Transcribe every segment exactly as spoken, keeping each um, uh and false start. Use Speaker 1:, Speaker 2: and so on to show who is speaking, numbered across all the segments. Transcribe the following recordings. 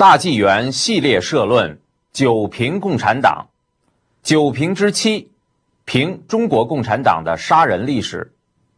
Speaker 1: 大纪元系列社论：九评共产党。九评之七，评中国共产党的杀人历史。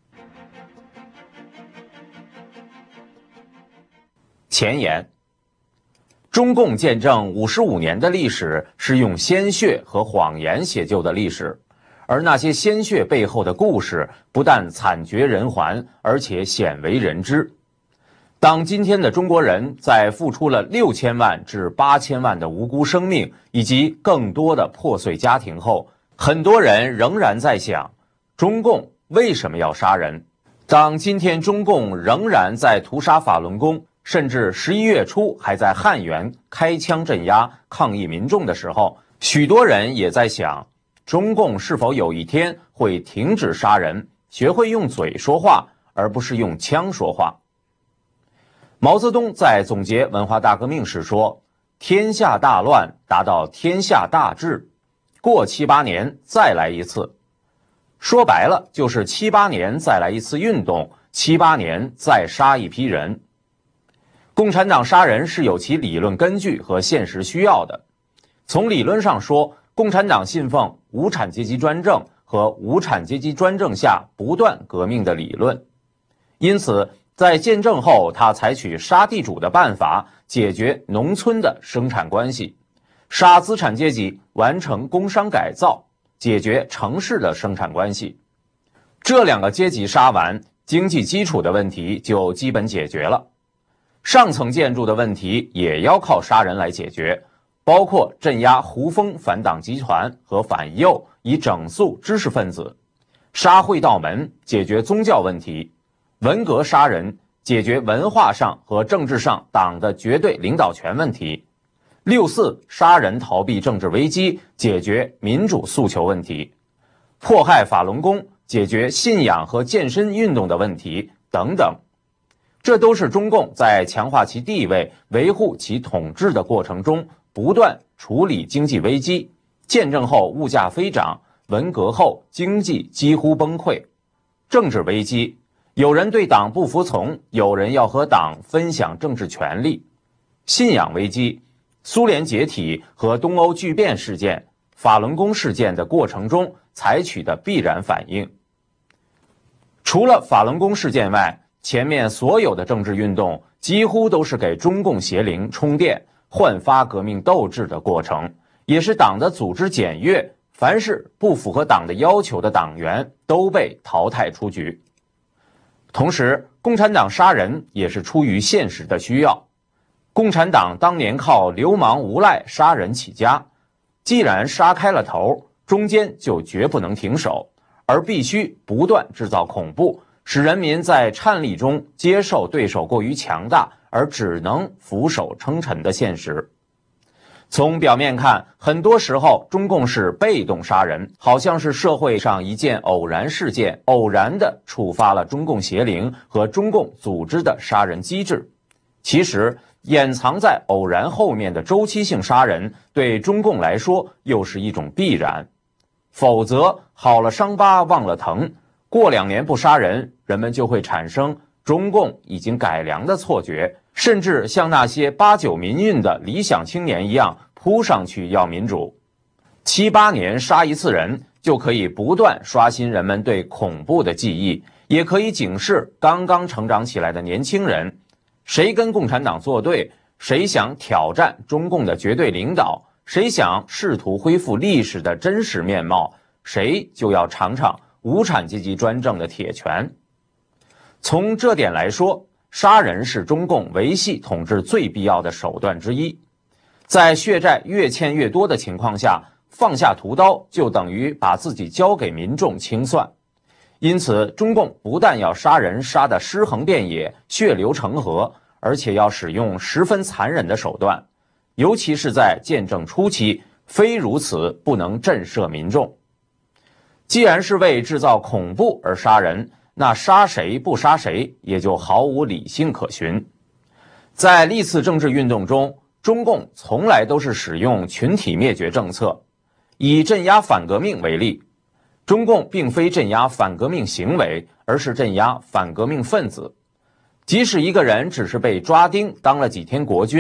Speaker 1: 前言：中共建政五十五年的历史是用鲜血和谎言写就的历史，而那些鲜血背后的故事不但惨绝人寰，而且鲜为人知。当今天的中国人在付出了六千万至八千万的无辜生命以及更多的破碎家庭后，很多人仍然在想，中共为什么要杀人？当今天中共仍然在屠杀法轮功，甚至十一月初还在汉源开枪镇压抗议民众的时候，许多人也在想，中共是否有一天会停止杀人，学会用嘴说话，而不是用枪说话。毛泽东在总结文化大革命时说，天下大乱达到天下大治，过七八年再来一次。说白了就是七八年再来一次运动，七八年再杀一批人。共产党杀人是有其理论根据和现实需要的。从理论上说，共产党信奉无产阶级专政和无产阶级专政下不断革命的理论，因此在建政后，他采取杀地主的办法解决农村的生产关系，杀资产阶级完成工商改造，解决城市的生产关系。这两个阶级杀完，经济基础的问题就基本解决了。上层建筑的问题也要靠杀人来解决，包括镇压胡风反党集团和反右，以整肃知识分子；杀会道门，解决宗教问题；文革杀人，解决文化上和政治上党的绝对领导权问题；六四杀人逃避政治危机，解决民主诉求问题；迫害法轮功，解决信仰和健身运动的问题等等。这都是中共在强化其地位、维护其统治的过程中不断处理经济危机。建政后物价飞涨，文革后经济几乎崩溃。政治危机，有人对党不服从，有人要和党分享政治权利。信仰危机，苏联解体和东欧剧变事件、法轮功事件的过程中采取的必然反应。除了法轮功事件外，前面所有的政治运动几乎都是给中共邪灵充电、焕发革命斗志的过程，也是党的组织检阅，凡是不符合党的要求的党员都被淘汰出局。同时，共产党杀人也是出于现实的需要。共产党当年靠流氓无赖杀人起家，既然杀开了头，中间就绝不能停手，而必须不断制造恐怖，使人民在颤栗中接受对手过于强大而只能俯首称臣的现实。从表面看，很多时候中共是被动杀人，好像是社会上一件偶然事件偶然地触发了中共邪灵和中共组织的杀人机制。其实掩藏在偶然后面的周期性杀人对中共来说又是一种必然，否则好了伤疤忘了疼，过两年不杀人，人们就会产生中共已经改良的错觉，甚至像那些八九民运的理想青年一样扑上去要民主。七八年杀一次人，就可以不断刷新人们对恐怖的记忆，也可以警示刚刚成长起来的年轻人，谁跟共产党作对，谁想挑战中共的绝对领导，谁想试图恢复历史的真实面貌，谁就要尝尝无产阶级专政的铁拳。从这点来说，杀人是中共维系统治最必要的手段之一。在血债越欠越多的情况下，放下屠刀就等于把自己交给民众清算。因此，中共不但要杀人杀得尸横遍野、血流成河，而且要使用十分残忍的手段，尤其是在建政初期，非如此不能震慑民众。既然是为制造恐怖而杀人，那杀谁不杀谁也就毫无理性可循。在历次政治运动中，中共从来都是使用群体灭绝政策。以镇压反革命为例，中共并非镇压反革命行为，而是镇压反革命分子。即使一个人只是被抓丁当了几天国军，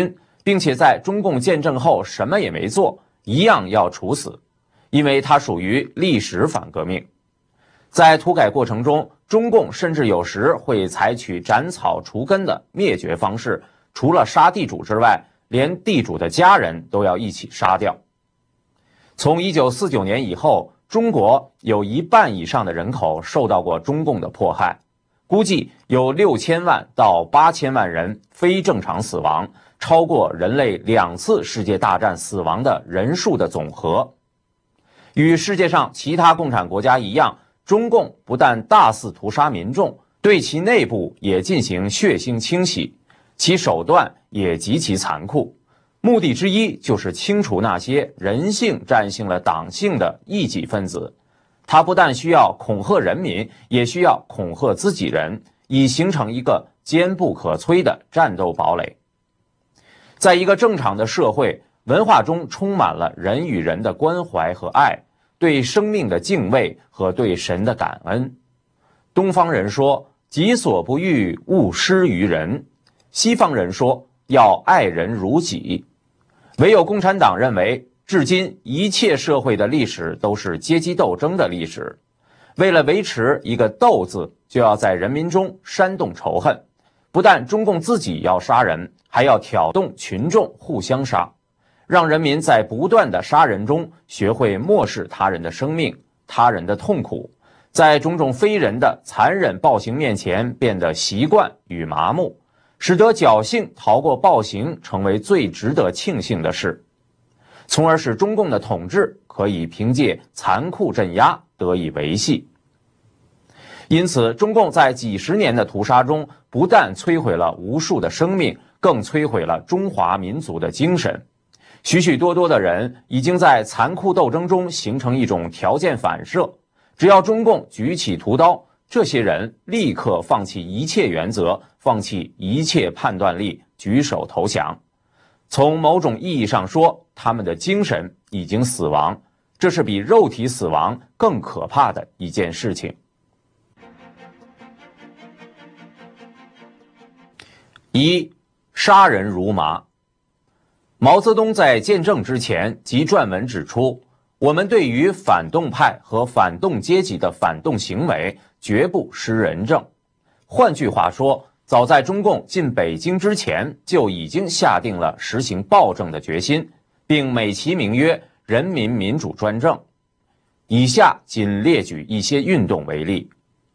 Speaker 1: 并且在中共建政后什么也没做，一样要处死，因为它属于历史反革命。在土改过程中，中共甚至有时会采取斩草除根的灭绝方式，除了杀地主之外，连地主的家人都要一起杀掉。从一九四九年以后，中国有一半以上的人口受到过中共的迫害，估计有六千万到八千万人非正常死亡，超过人类两次世界大战死亡的人数的总和。与世界上其他共产国家一样，中共不但大肆屠杀民众，对其内部也进行血腥清洗，其手段也极其残酷。目的之一就是清除那些人性战胜了党性的异己分子。他不但需要恐吓人民，也需要恐吓自己人，以形成一个坚不可摧的战斗堡垒。在一个正常的社会，文化中充满了人与人的关怀和爱，对生命的敬畏和对神的感恩。东方人说，己所不欲，勿施于人；西方人说，要爱人如己。唯有共产党认为，至今一切社会的历史都是阶级斗争的历史。为了维持一个斗字，就要在人民中煽动仇恨。不但中共自己要杀人，还要挑动群众互相杀，让人民在不断的杀人中学会漠视他人的生命、他人的痛苦，在种种非人的残忍暴行面前变得习惯与麻木，使得侥幸逃过暴行成为最值得庆幸的事，从而使中共的统治可以凭借残酷镇压得以维系。因此，中共在几十年的屠杀中，不但摧毁了无数的生命，更摧毁了中华民族的精神。许许多多的人已经在残酷斗争中形成一种条件反射，只要中共举起屠刀，这些人立刻放弃一切原则，放弃一切判断力，举手投降。从某种意义上说，他们的精神已经死亡，这是比肉体死亡更可怕的一件事情。一、杀人如麻。毛泽东在建政之前即撰文指出，我们对于反动派和反动阶级的反动行为绝不施仁政。换句话说，早在中共进北京之前，就已经下定了实行暴政的决心，并美其名曰人民民主专政。以下仅列举一些运动为例。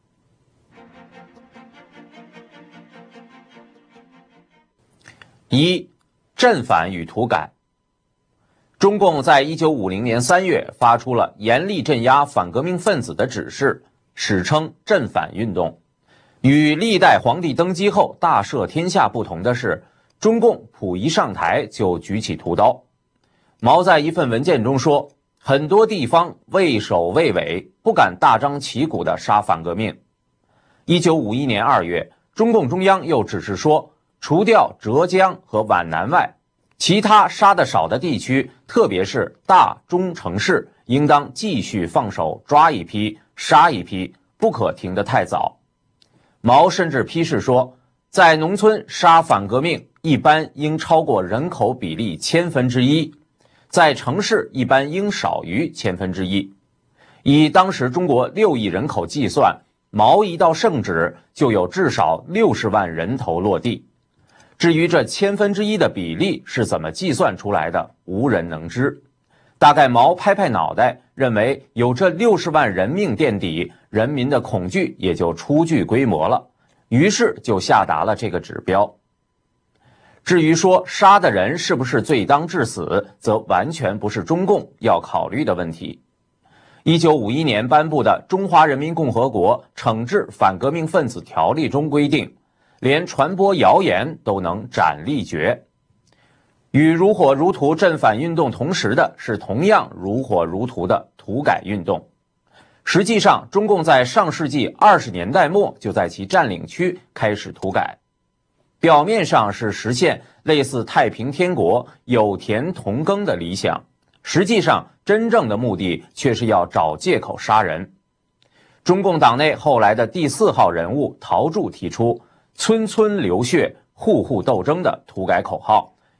Speaker 1: 一、镇反与土改。中共在一九五零年三月发出了严厉镇压反革命分子的指示，史称镇反运动。与历代皇帝登基后大赦天下不同的是，中共溥仪上台就举起屠刀。毛在一份文件中说，很多地方畏首畏尾，不敢大张旗鼓地杀反革命。一九五一年二月，中共中央又指示说，除掉浙江和皖南外，其他杀得少的地区，特别是大中城市，应当继续放手抓一批杀一批，不可停得太早。毛甚至批示说，在农村杀反革命一般应超过人口比例千分之一，在城市一般应少于千分之一。以当时中国六亿人口计算，毛一道圣旨就有至少六十万人头落地。至于这千分之一的比例是怎么计算出来的，无人能知。大概毛拍拍脑袋，认为有这六十万人命垫底，人民的恐惧也就初具规模了，于是就下达了这个指标。至于说杀的人是不是罪当致死，则完全不是中共要考虑的问题。一九五一年颁布的《中华人民共和国惩治反革命分子条例》中规定，连传播谣言都能斩立决。与如火如荼镇反运动同时的是同样如火如荼的土改运动。实际上，中共在上世纪二十年代末就在其占领区开始土改，表面上是实现类似太平天国有田同耕的理想，实际上真正的目的却是要找借口杀人。中共党内后来的第四号人物陶铸提出村村流血户户斗争的土改口号，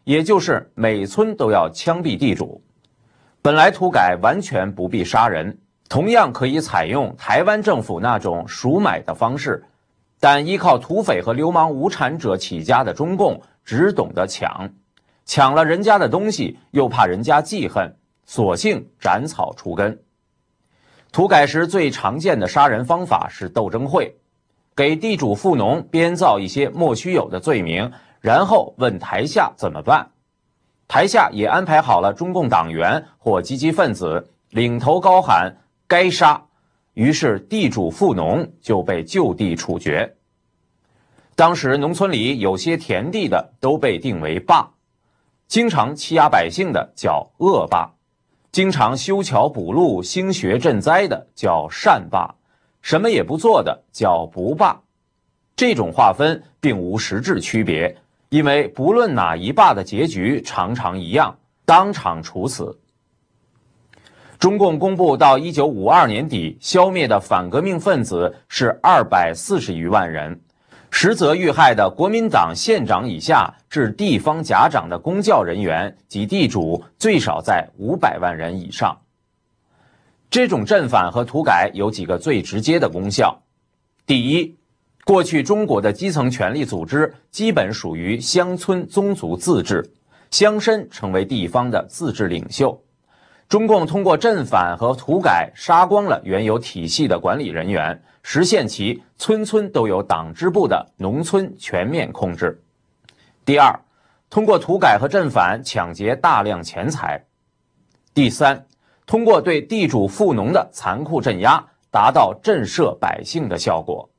Speaker 1: 也就是每村都要枪毙地主。本来土改完全不必杀人，同样可以采用台湾政府那种赎买的方式，但依靠土匪和流氓无产者起家的中共只懂得抢，抢了人家的东西又怕人家记恨，索性斩草除根。土改时最常见的杀人方法是斗争会，给地主富农编造一些莫须有的罪名，然后问台下怎么办。台下也安排好了中共党员或积极分子，领头高喊该杀，于是地主富农就被就地处决。当时农村里有些田地的都被定为霸，经常欺压百姓的叫恶霸，经常修桥补路兴学赈灾的叫善霸，什么也不做的叫不霸。这种划分并无实质区别，因为不论哪一霸的结局常常一样，当场处死。中共公布到一九五二年底消灭的反革命分子是二百四十余万人，实则遇害的国民党县长以下至地方甲长的公教人员及地主最少在五百万人以上。这种镇反和土改有几个最直接的功效。第一，过去中国的基层权力组织基本属于乡村宗族自治，乡绅成为地方的自治领袖。中共通过镇反和土改杀光了原有体系的管理人员，实现其村村都有党支部的农村全面控制。第二，通过土改和镇反抢劫大量钱财。第三，通过对地主富农的残酷镇压，达到震慑百姓的效果。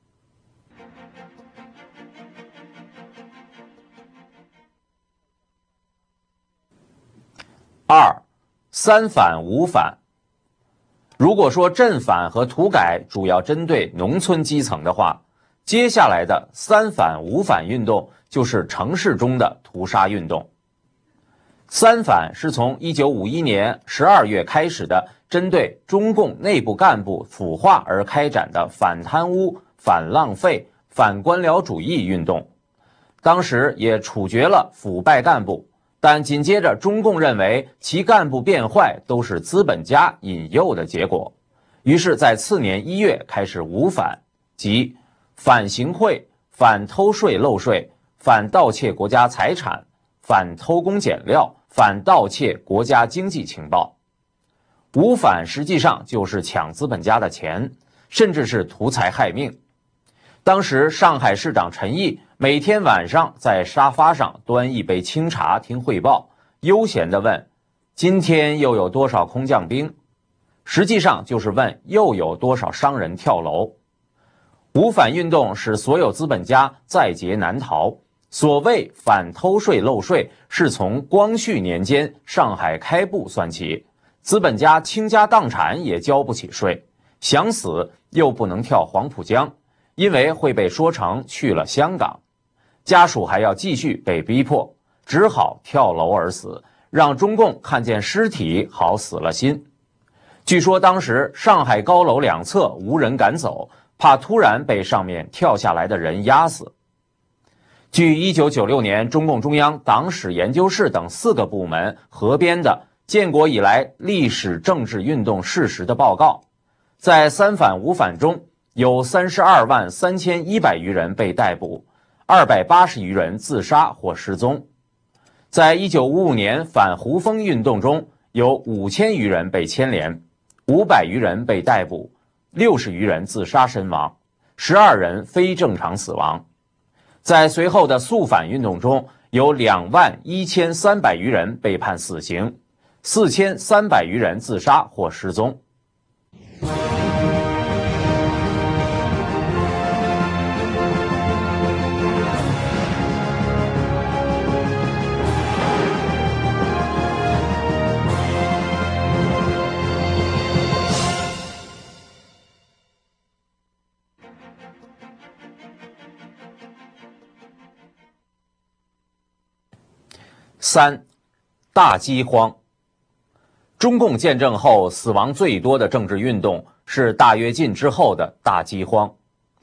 Speaker 1: 二，三反五反。如果说镇反和土改主要针对农村基层的话，接下来的三反五反运动就是城市中的屠杀运动。三反是从一九五一年十二月开始的，针对中共内部干部腐化而开展的反贪污、反浪费、反官僚主义运动。当时也处决了腐败干部，但紧接着中共认为其干部变坏都是资本家引诱的结果，于是在次年一月开始五反，即反行贿、反偷税漏税、反盗窃国家财产、反偷工减料、反盗窃国家经济情报。五反实际上就是抢资本家的钱，甚至是图财害命。当时上海市长陈毅每天晚上在沙发上端一杯清茶听汇报，悠闲地问今天又有多少空降兵，实际上就是问又有多少商人跳楼。五反运动使所有资本家在劫难逃，所谓反偷税漏税是从光绪年间上海开埠算起，资本家倾家荡产也交不起税，想死又不能跳黄浦江，因为会被说成去了香港，家属还要继续被逼迫，只好跳楼而死，让中共看见尸体好死了心。据说当时上海高楼两侧无人敢走，怕突然被上面跳下来的人压死。据一九九六年中共中央党史研究室等四个部门合编的建国以来历史政治运动事实的报告，在三反五反中有三十二万三千一百余人被逮捕，二百八十余人自杀或失踪。在一九五五年反胡风运动中，有五千余人被牵连，五百余人被逮捕，六十余人自杀身亡，十二人非正常死亡。在随后的肃反运动中，有两万一千三百余人被判死刑，四千三百余人自杀或失踪。三，大饥荒。中共建政后死亡最多的政治运动是大跃进之后的大饥荒。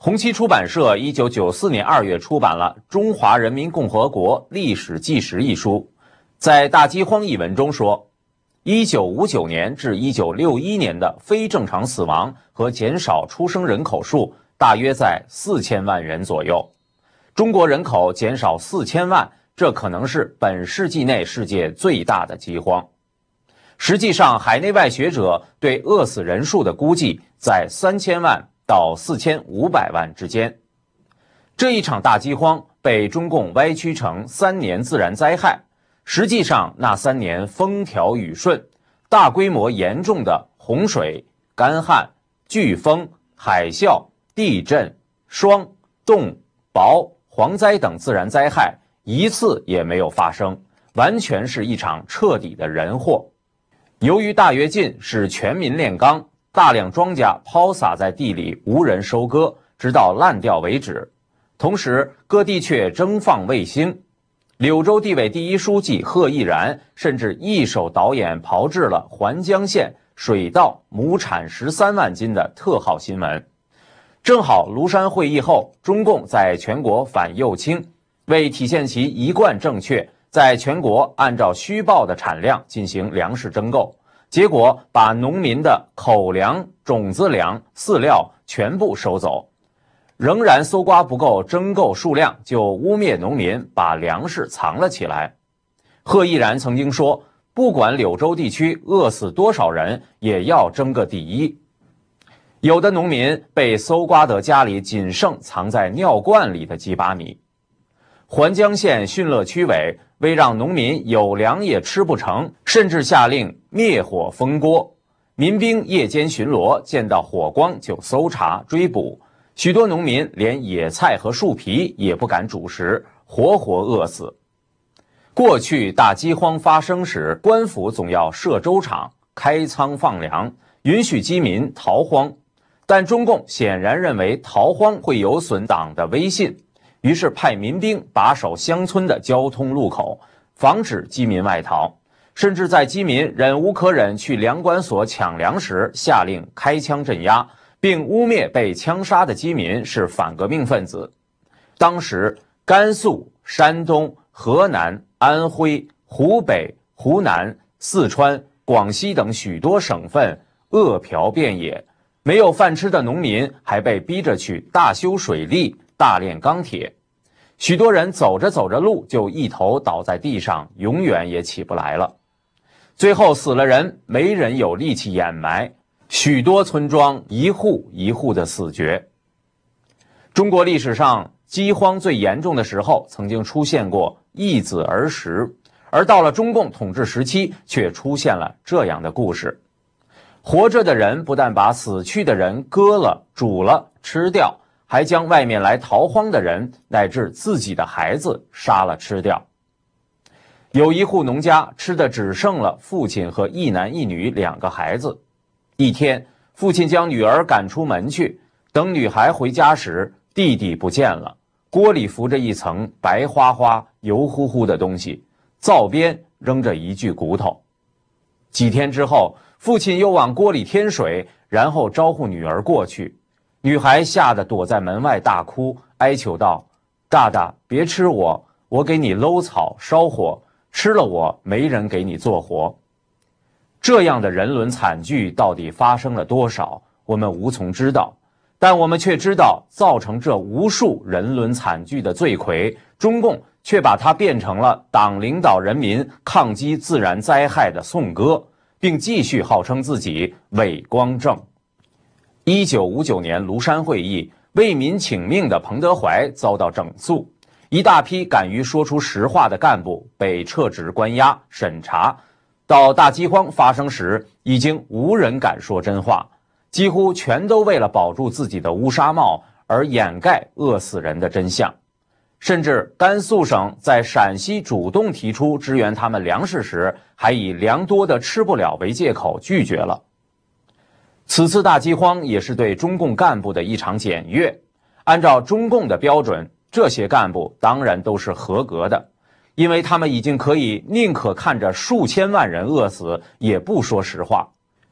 Speaker 1: 红旗出版社一九九四年二月出版了《中华人民共和国历史纪实》一书，在大饥荒一文中说，一九五九年至一九六一年的非正常死亡和减少出生人口数大约在四千万人左右。中国人口减少四千万，这可能是本世纪内世界最大的饥荒。实际上，海内外学者对饿死人数的估计在三千万到四千五百万之间。这一场大饥荒被中共歪曲成三年自然灾害，实际上那三年风调雨顺，大规模严重的洪水、干旱、飓风、海啸、地震、霜、冻、雹、蝗灾等自然灾害一次也没有发生，完全是一场彻底的人祸。由于大跃进是全民炼钢，大量庄稼抛洒在地里无人收割，直到烂掉为止。同时各地却征放卫星。柳州地委第一书记贺毅然甚至一手导演炮制了环江县水稻亩产十三万斤的特号新闻。正好庐山会议后，中共在全国反右倾，为体现其一贯正确，在全国按照虚报的产量进行粮食征购，结果把农民的口粮、种子粮、饲料全部收走。仍然搜刮不够征购数量，就污蔑农民把粮食藏了起来。贺毅然曾经说，不管柳州地区饿死多少人，也要争个第一。有的农民被搜刮得家里仅剩藏在尿罐里的几把米。环江县汛乐区委为让农民有粮也吃不成，甚至下令灭火封锅，民兵夜间巡逻，见到火光就搜查追捕，许多农民连野菜和树皮也不敢煮食，活活饿死。过去大饥荒发生时，官府总要设粥厂、开仓放粮，允许饥民逃荒，但中共显然认为逃荒会有损党的威信，于是派民兵把守乡村的交通路口，防止饥民外逃，甚至在饥民忍无可忍去粮管所抢粮时，下令开枪镇压，并污蔑被枪杀的饥民是反革命分子。当时甘肃、山东、河南、安徽、湖北、湖南、四川、广西等许多省份饿殍遍野，没有饭吃的农民还被逼着去大修水利、大炼钢铁。许多人走着走着路就一头倒在地上，永远也起不来了。最后死了人，没人有力气掩埋，许多村庄一户一户的死绝。中国历史上饥荒最严重的时候，曾经出现过易子而食，而到了中共统治时期，却出现了这样的故事。活着的人不但把死去的人割了、煮了、吃掉，还将外面来逃荒的人乃至自己的孩子杀了吃掉。有一户农家吃的只剩了父亲和一男一女两个孩子。一天，父亲将女儿赶出门去，等女孩回家时，弟弟不见了，锅里浮着一层白花花、油乎乎的东西，灶边扔着一具骨头。几天之后，父亲又往锅里添水，然后招呼女儿过去。女孩吓得躲在门外大哭，哀求道：“大大，别吃我，我给你搂草烧火，吃了我没人给你做活。”这样的人伦惨剧到底发生了多少，我们无从知道，但我们却知道，造成这无数人伦惨剧的罪魁，中共却把它变成了党领导人民抗击自然灾害的颂歌，并继续号称自己伟光正。一九五九年庐山会议，为民请命的彭德怀遭到整肃，一大批敢于说出实话的干部被撤职关押审查。到大饥荒发生时，已经无人敢说真话，几乎全都为了保住自己的乌纱帽而掩盖饿死人的真相。甚至甘肃省在陕西主动提出支援他们粮食时，还以粮多的吃不了为借口拒绝了。此次大饥荒也是对中共干部的一场检阅。按照中共的标准，这些干部当然都是合格的，因为他们已经可以宁可看着数千万人饿死，也不说实话。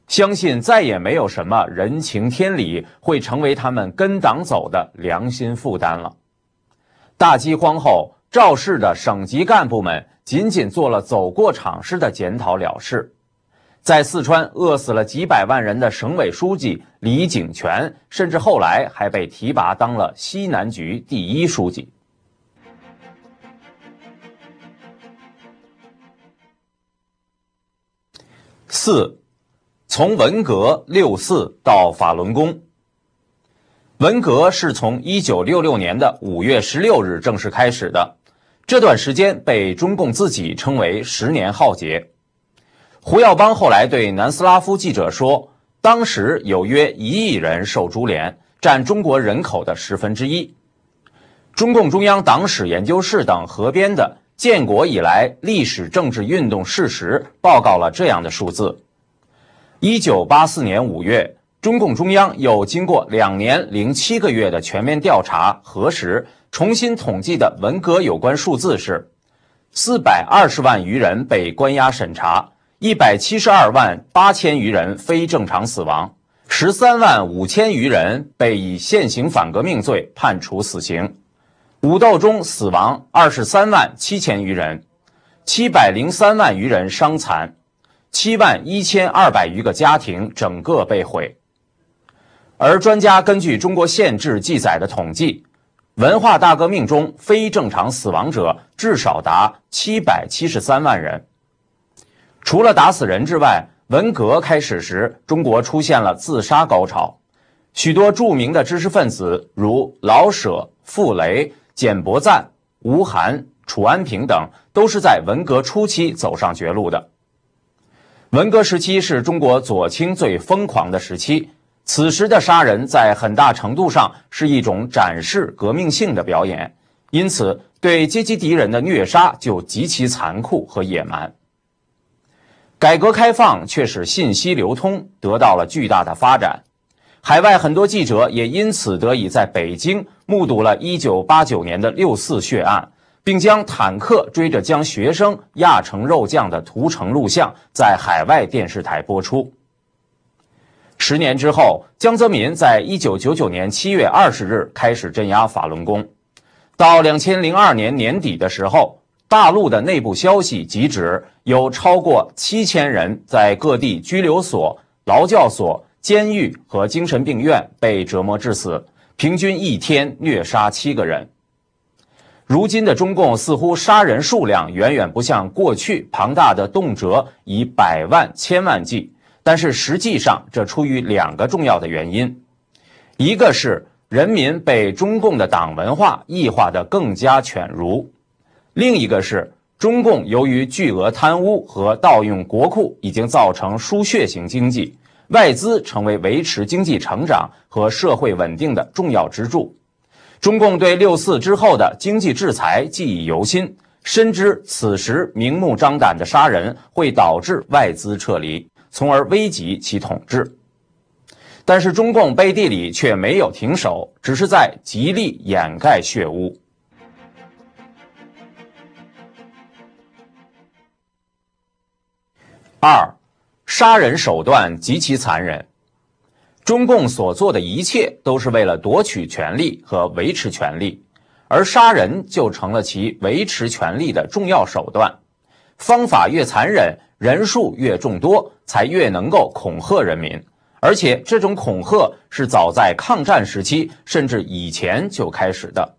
Speaker 1: 相信再也没有什么人情天理会成为他们跟党走的良心负担了。大饥荒后，肇事的省级干部们仅仅做了走过场式的检讨了事。在四川饿死了几百万人的省委书记李井泉，甚至后来还被提拔当了西南局第一书记。四，从文革六四到法轮功。文革是从一九六六年的五月十六日正式开始的，这段时间被中共自己称为十年浩劫。胡耀邦后来对南斯拉夫记者说，当时有约一亿人受株连，占中国人口的十分之一。中共中央党史研究室等合编的《建国以来历史政治运动事实》报告了这样的数字。一九八四年五月，中共中央又经过两年零七个月的全面调查核实，重新统计的文革有关数字是四百二十万余人被关押审查，一百七十二万八千余人非正常死亡，十三万五千余人被以现行反革命罪判处死刑。武斗中死亡二十三万七千余人，七百零三万余人伤残，七万一千二百余个家庭整个被毁。而专家根据中国宪制记载的统计，文化大革命中非正常死亡者至少达七百七十三万人。除了打死人之外，文革开始时，中国出现了自杀高潮，许多著名的知识分子如老舍、傅雷、简伯赞、吴晗、楚安平等，都是在文革初期走上绝路的。文革时期是中国左倾最疯狂的时期，此时的杀人在很大程度上是一种展示革命性的表演，因此对阶级敌人的虐杀就极其残酷和野蛮。改革开放却使信息流通得到了巨大的发展，海外很多记者也因此得以在北京目睹了一九八九年的六四血案，并将坦克追着将学生压成肉酱的屠城录像在海外电视台播出。十年之后，江泽民在一九九九年七月二十日开始镇压法轮功。到两千零二年年底的时候，大陆的内部消息即指有超过七千人在各地拘留所、劳教所、监狱和精神病院被折磨致死，平均一天虐杀七个人。如今的中共似乎杀人数量远远不像过去庞大的动辄以百万、千万计，但是实际上这出于两个重要的原因，一个是人民被中共的党文化异化得更加犬儒，另一个是中共由于巨额贪污和盗用国库已经造成输血型经济，外资成为维持经济成长和社会稳定的重要支柱。中共对六四之后的经济制裁记忆犹新，深知此时明目张胆的杀人会导致外资撤离，从而危及其统治。但是中共背地里却没有停手，只是在极力掩盖血污。二，杀人手段极其残忍。中共所做的一切都是为了夺取权力和维持权力，而杀人就成了其维持权力的重要手段。方法越残忍，人数越众多，才越能够恐吓人民。而且这种恐吓是早在抗战时期甚至以前就开始的。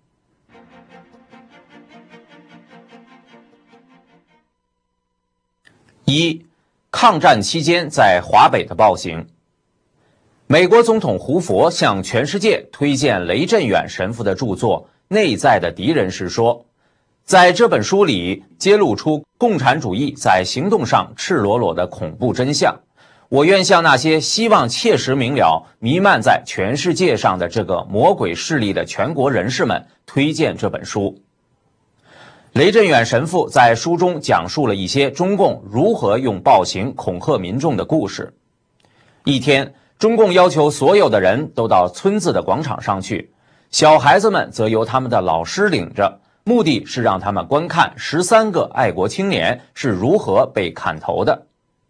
Speaker 1: 一，抗战期间在华北的暴行。美国总统胡佛向全世界推荐雷震远神父的著作《内在的敌人》时说，在这本书里揭露出共产主义在行动上赤裸裸的恐怖真相。我愿向那些希望切实明了弥漫在全世界上的这个魔鬼势力的全国人士们推荐这本书。雷震远神父在书中讲述了一些中共如何用暴行恐吓民众的故事。一天，中共要求所有的人都到村子的广场上去，小孩子们则由他们的老师领着，目的是让他们观看十三个爱国青年是如何被砍头的。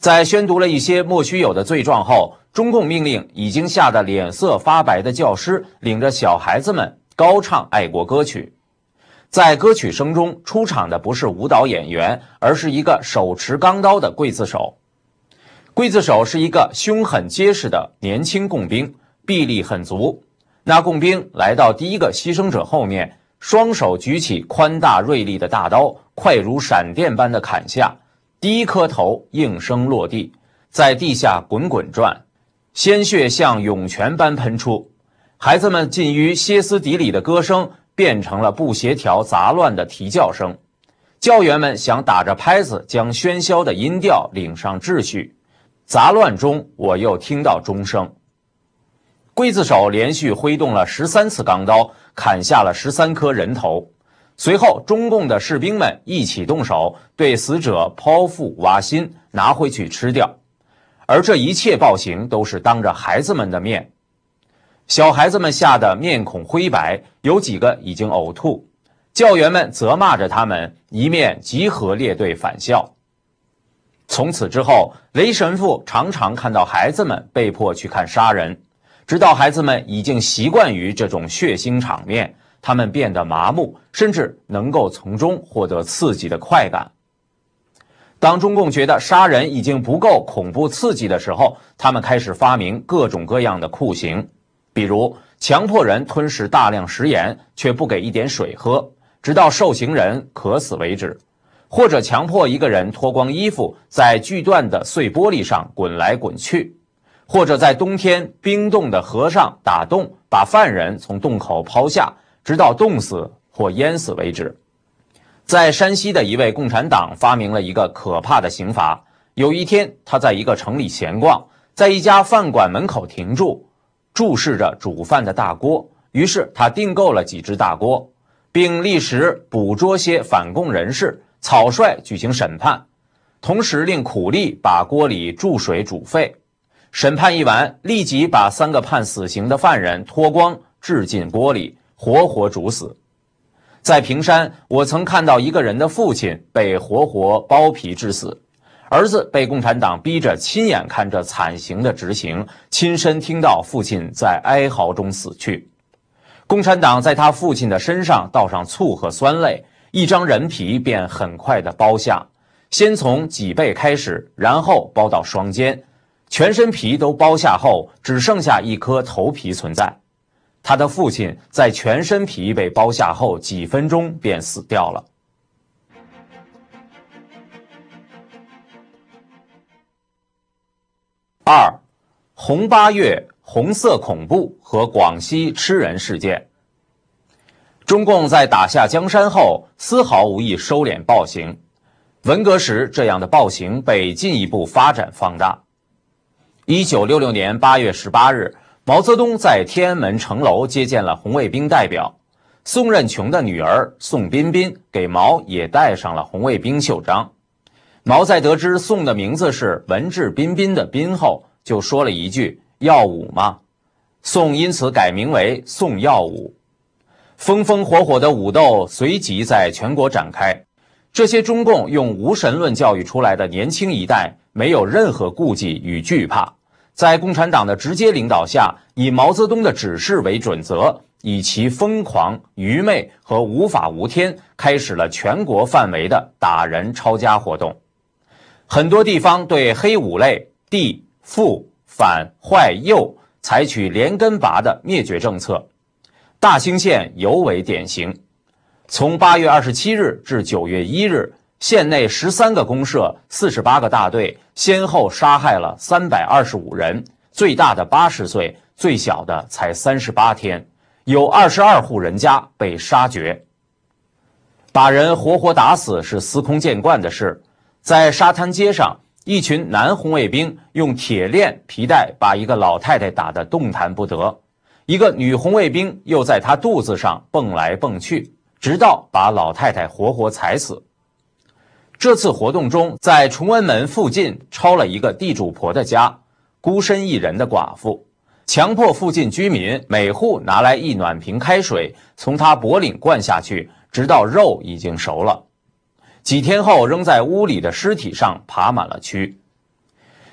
Speaker 1: 在宣读了一些莫须有的罪状后，中共命令已经吓得脸色发白的教师领着小孩子们高唱爱国歌曲。在歌曲声中出场的不是舞蹈演员，而是一个手持钢刀的刽子手。刽子手是一个凶狠结实的年轻共兵，臂力很足。那共兵来到第一个牺牲者后面，双手举起宽大锐利的大刀，快如闪电般的砍下，第一颗头应声落地，在地下滚滚转，鲜血像涌泉般喷出。孩子们近于歇斯底里的歌声变成了不协调杂乱的啼叫声。教员们想打着拍子将喧嚣的音调领上秩序。杂乱中，我又听到钟声。刽子手连续挥动了十三次钢刀，砍下了十三颗人头。随后，中共的士兵们一起动手，对死者剖腹挖心，拿回去吃掉。而这一切暴行都是当着孩子们的面。小孩子们吓得面孔灰白，有几个已经呕吐。教员们责骂着他们，一面集合列队返校。从此之后，雷神父常常看到孩子们被迫去看杀人，直到孩子们已经习惯于这种血腥场面，他们变得麻木，甚至能够从中获得刺激的快感。当中共觉得杀人已经不够恐怖刺激的时候，他们开始发明各种各样的酷刑，比如强迫人吞噬大量食盐，却不给一点水喝，直到受刑人渴死为止。或者强迫一个人脱光衣服，在锯断的碎玻璃上滚来滚去，或者在冬天冰冻的河上打洞，把犯人从洞口抛下，直到冻死或淹死为止。在山西的一位共产党发明了一个可怕的刑罚。有一天，他在一个城里闲逛，在一家饭馆门口停住，注视着煮饭的大锅，于是他订购了几只大锅，并立时捕捉些反共人士，草率举行审判，同时令苦力把锅里注水煮沸。审判一完，立即把三个判死刑的犯人脱光置进锅里，活活煮死。在平山，我曾看到一个人的父亲被活活剥皮致死，儿子被共产党逼着亲眼看着惨刑的执行，亲身听到父亲在哀嚎中死去。共产党在他父亲的身上倒上醋和酸类，一张人皮便很快地剥下，先从脊背开始，然后剥到双肩，全身皮都剥下后，只剩下一颗头皮存在。他的父亲在全身皮被剥下后几分钟便死掉了。二，红八月、红色恐怖和广西吃人事件。中共在打下江山后，丝毫无意收敛暴行。文革时，这样的暴行被进一步发展放大。一九六六年八月十八日，毛泽东在天安门城楼接见了红卫兵代表。宋任穷的女儿宋彬彬给毛也戴上了红卫兵袖章。毛在得知宋的名字是文质彬彬的彬后，就说了一句：“耀武吗？”宋因此改名为宋耀武。风风火火的武斗随即在全国展开。这些中共用无神论教育出来的年轻一代没有任何顾忌与惧怕，在共产党的直接领导下，以毛泽东的指示为准则，以其疯狂、愚昧和无法无天，开始了全国范围的打人抄家活动。很多地方对黑五类地、富、反、坏、右采取连根拔的灭绝政策，大兴县尤为典型。从八月二十七日至九月一日，县内十三个公社、四十八个大队先后杀害了三百二十五人，最大的八十岁，最小的才三十八天，有二十二户人家被杀绝。把人活活打死是司空见惯的事。在沙滩街上，一群男红卫兵用铁链、皮带把一个老太太打得动弹不得，一个女红卫兵又在她肚子上蹦来蹦去，直到把老太太活活踩死。这次活动中，在崇文门附近抄了一个地主婆的家，孤身一人的寡妇，强迫附近居民每户拿来一暖瓶开水，从她脖领灌下去，直到肉已经熟了。几天后，扔在屋里的尸体上爬满了蛆。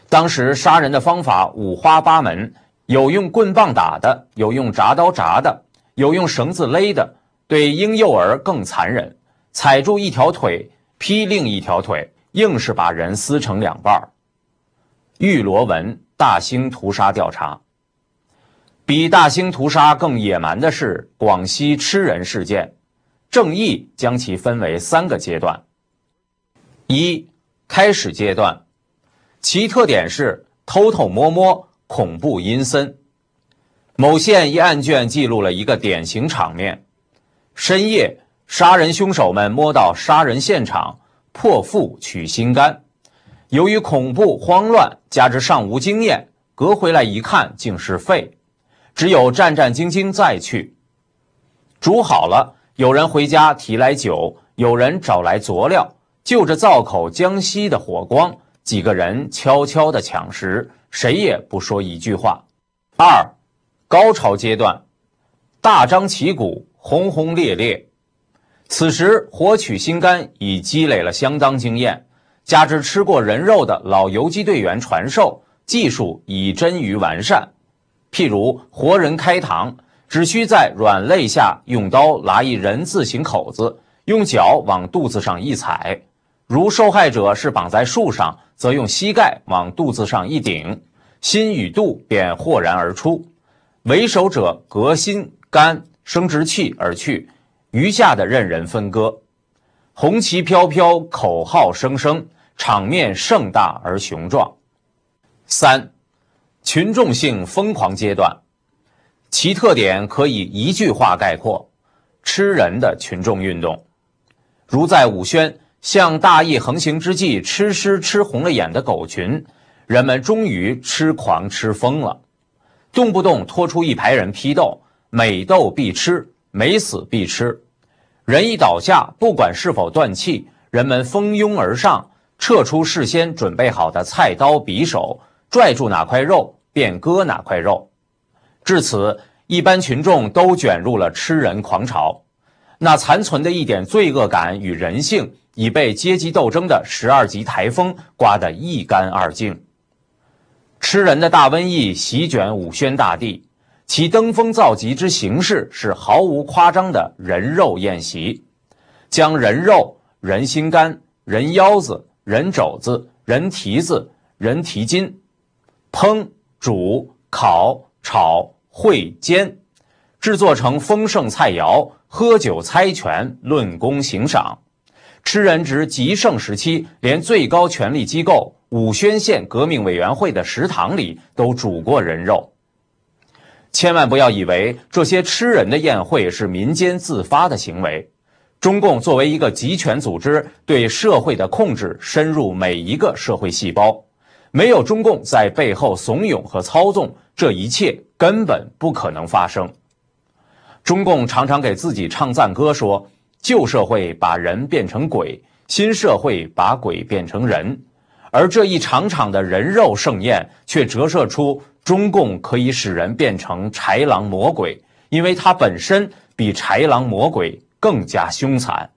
Speaker 1: 当时杀人的方法五花八门，有用棍棒打的，有用铡刀铡的，有用绳子勒的，对婴幼儿更残忍，踩住一条腿，劈另一条腿，硬是把人撕成两半。玉罗文大兴屠杀调查。比大兴屠杀更野蛮的是广西吃人事件，正义将其分为三个阶段。一、开始阶段，其特点是偷偷摸摸，恐怖阴森。某县一案卷记录了一个典型场面：深夜，杀人凶手们摸到杀人现场，破腹取心肝。由于恐怖慌乱，加之尚无经验，革回来一看，竟是肺。只有战战兢兢再去。煮好了，有人回家提来酒，有人找来佐料，就着灶口将熄的火光，几个人悄悄地抢食，谁也不说一句话。二、高潮阶段，大张旗鼓，轰轰烈烈。此时火取心肝已积累了相当经验，加之吃过人肉的老游击队员传授，技术已臻于完善。譬如活人开膛，只需在软肋下用刀拉一人字形口子，用脚往肚子上一踩，如受害者是绑在树上，则用膝盖往肚子上一顶，心与肚便豁然而出。为首者革心肝生殖器而去，余下的任人分割。红旗飘飘，口号声声，场面盛大而雄壮。三、群众性疯狂阶段，其特点可以一句话概括：吃人的群众运动。如在武宣，向大义横行之际吃尸吃红了眼的狗群，人们终于吃狂吃疯了，动不动拖出一排人批斗，每斗必吃，每死必吃。人一倒下，不管是否断气，人们蜂拥而上，撤出事先准备好的菜刀匕首，拽住哪块肉便割哪块肉。至此，一般群众都卷入了吃人狂潮。那残存的一点罪恶感与人性，已被阶级斗争的十二级台风刮得一干二净。吃人的大瘟疫席卷武宣大地，其登峰造极之形式是毫无夸张的人肉宴席，将人肉、人心肝、人腰子、人肘子、人蹄子、人蹄筋烹、煮、烤、炒、烩、煎，制作成丰盛菜肴，喝酒猜拳，论功行赏。吃人值极盛时期，连最高权力机构武宣县革命委员会的食堂里都煮过人肉。千万不要以为这些吃人的宴会是民间自发的行为，中共作为一个集权组织，对社会的控制深入每一个社会细胞，没有中共在背后怂恿和操纵，这一切根本不可能发生。中共常常给自己唱赞歌说，旧社会把人变成鬼，新社会把鬼变成人，而这一场场的人肉盛宴却折射出中共可以使人变成豺狼魔鬼，因为它本身比豺狼魔鬼更加凶残。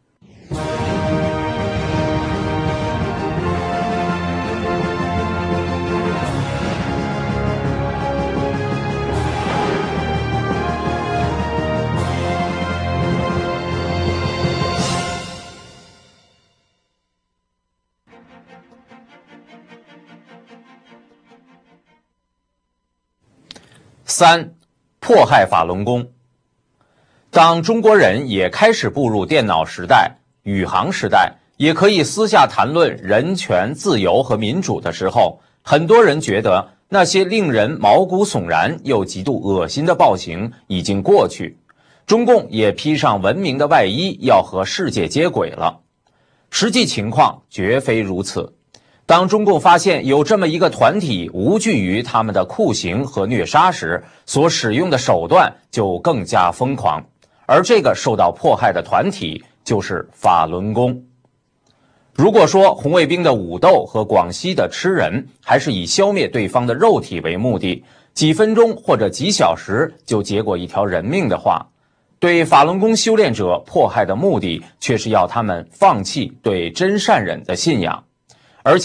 Speaker 1: 三、迫害法轮功。当中国人也开始步入电脑时代、宇航时代，也可以私下谈论人权、自由和民主的时候，很多人觉得那些令人毛骨悚然又极度恶心的暴行已经过去，中共也披上文明的外衣，要和世界接轨了。实际情况绝非如此。当中共发现有这么一个团体无惧于他们的酷刑和虐杀时，所使用的手段就更加疯狂，而这个受到迫害的团体就是法轮功。如果说红卫兵的武斗和广西的吃人还是以消灭对方的肉体为目的，几分钟或者几小时就结果一条人命的话，对法轮功修炼者迫害的目的却是要他们放弃对真善忍的信仰，而且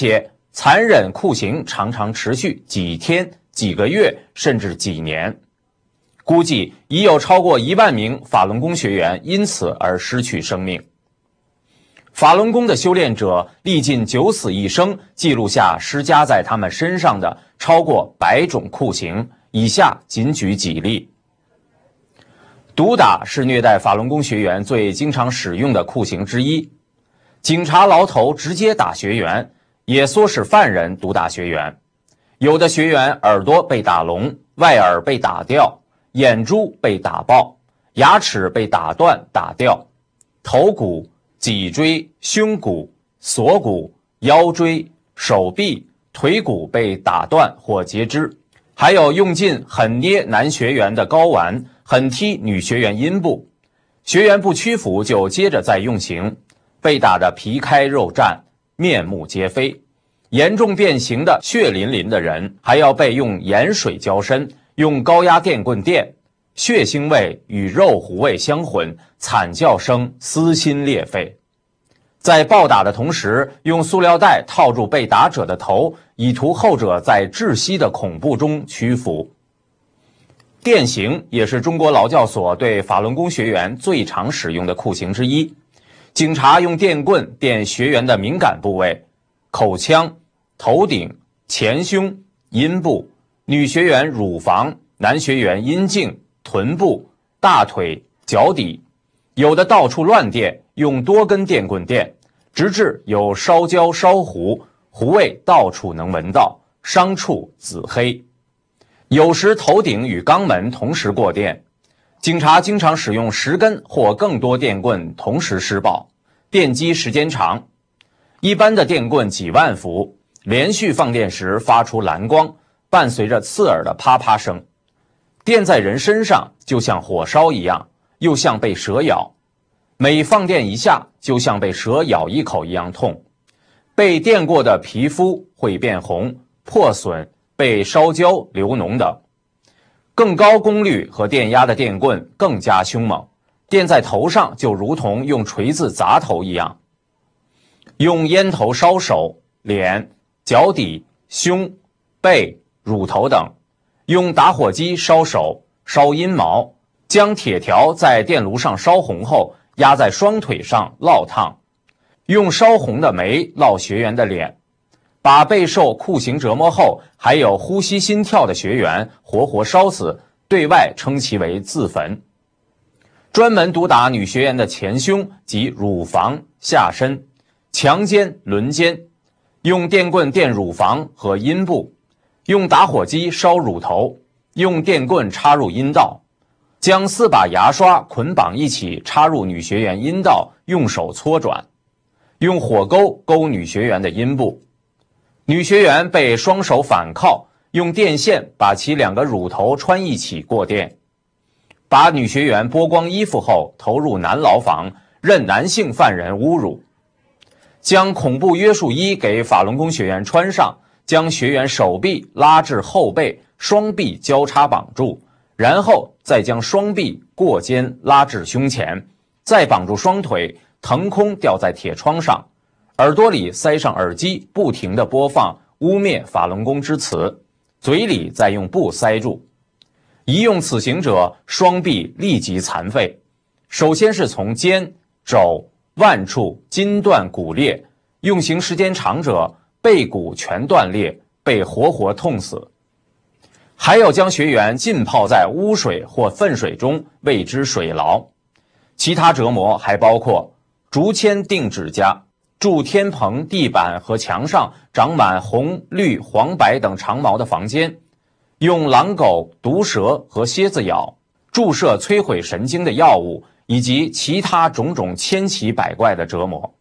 Speaker 1: 残忍酷刑常常持续几天、几个月，甚至几年。估计已有超过一万名法轮功学员因此而失去生命。法轮功的修炼者历尽九死一生，记录下施加在他们身上的超过百种酷刑，以下仅举几例。毒打是虐待法轮功学员最经常使用的酷刑之一。警察牢头直接打学员，也唆使犯人毒打学员。有的学员耳朵被打聋，外耳被打掉，眼珠被打爆，牙齿被打断打掉，头骨、脊椎、胸骨、锁骨、腰椎、手臂、腿骨被打断或截肢，还有用劲狠捏男学员的睾丸，狠踢女学员阴部，学员不屈服就接着再用刑，被打得皮开肉绽，面目皆非，严重变形的血淋淋的人还要被用盐水浇身，用高压电棍电，血腥味与肉糊味相混，惨叫声撕心裂肺。在暴打的同时，用塑料袋套住被打者的头，以图后者在窒息的恐怖中屈服。电刑也是中国劳教所对法轮功学员最常使用的酷刑之一。警察用电棍电学员的敏感部位，口腔、头顶、前胸、阴部，女学员乳房，男学员阴茎、臀部、大腿、脚底，有的到处乱电，用多根电棍电，直至有烧焦烧糊，糊味到处能闻到，伤处紫黑。有时头顶与肛门同时过电，警察经常使用十根或更多电棍同时施暴，电击时间长。一般的电棍几万伏，连续放电时发出蓝光，伴随着刺耳的啪啪声。电在人身上就像火烧一样，又像被蛇咬，每放电一下就像被蛇咬一口一样痛。被电过的皮肤会变红、破损、被烧焦、流脓等。更高功率和电压的电棍更加凶猛，电在头上就如同用锤子砸头一样。用烟头烧手、脸、脚底、胸、背、乳头等，用打火机烧手、烧阴毛，将铁条在电炉上烧红后压在双腿上烙烫，用烧红的煤烙学员的脸，把备受酷刑折磨后还有呼吸心跳的学员活活烧死，对外称其为自焚。专门毒打女学员的前胸及乳房、下身，强奸、轮奸，用电棍电乳房和阴部，用打火机烧乳头，用电棍插入阴道，将四把牙刷捆绑一起插入女学员阴道，用手搓转，用火钩勾女学员的阴部。女学员被双手反铐，用电线把其两个乳头穿一起过电，把女学员剥光衣服后投入男牢房，任男性犯人侮辱，将恐怖约束衣给法轮功学员穿上，将学员手臂拉至后背，双臂交叉绑住，然后再将双臂过肩拉至胸前，再绑住双腿，腾空吊在铁窗上，耳朵里塞上耳机，不停地播放污蔑法轮功之词，嘴里再用布塞住。一用此刑者，双臂立即残废，首先是从肩、肘、腕处筋断骨裂，用刑时间长者，背骨全断裂，被活活痛死。还有将学员浸泡在污水或粪水中，谓之水牢。其他折磨还包括竹签钉指甲，住天棚、地板和墙上长满红、绿、黄、白等长毛的房间，用狼狗、毒蛇和蝎子咬，注射摧毁神经的药物，以及其他种种千奇百怪的折磨。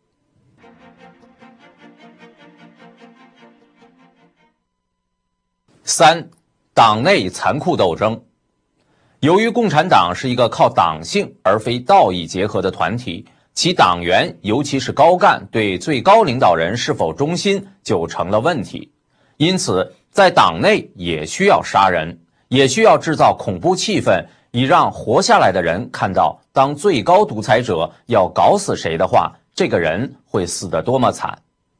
Speaker 1: 三、党内残酷斗争。由于共产党是一个靠党性而非道义结合的团体，其党员尤其是高干对最高领导人是否忠心就成了问题，因此在党内也需要杀人，也需要制造恐怖气氛，以让活下来的人看到，当最高独裁者要搞死谁的话，这个人会死得多么惨。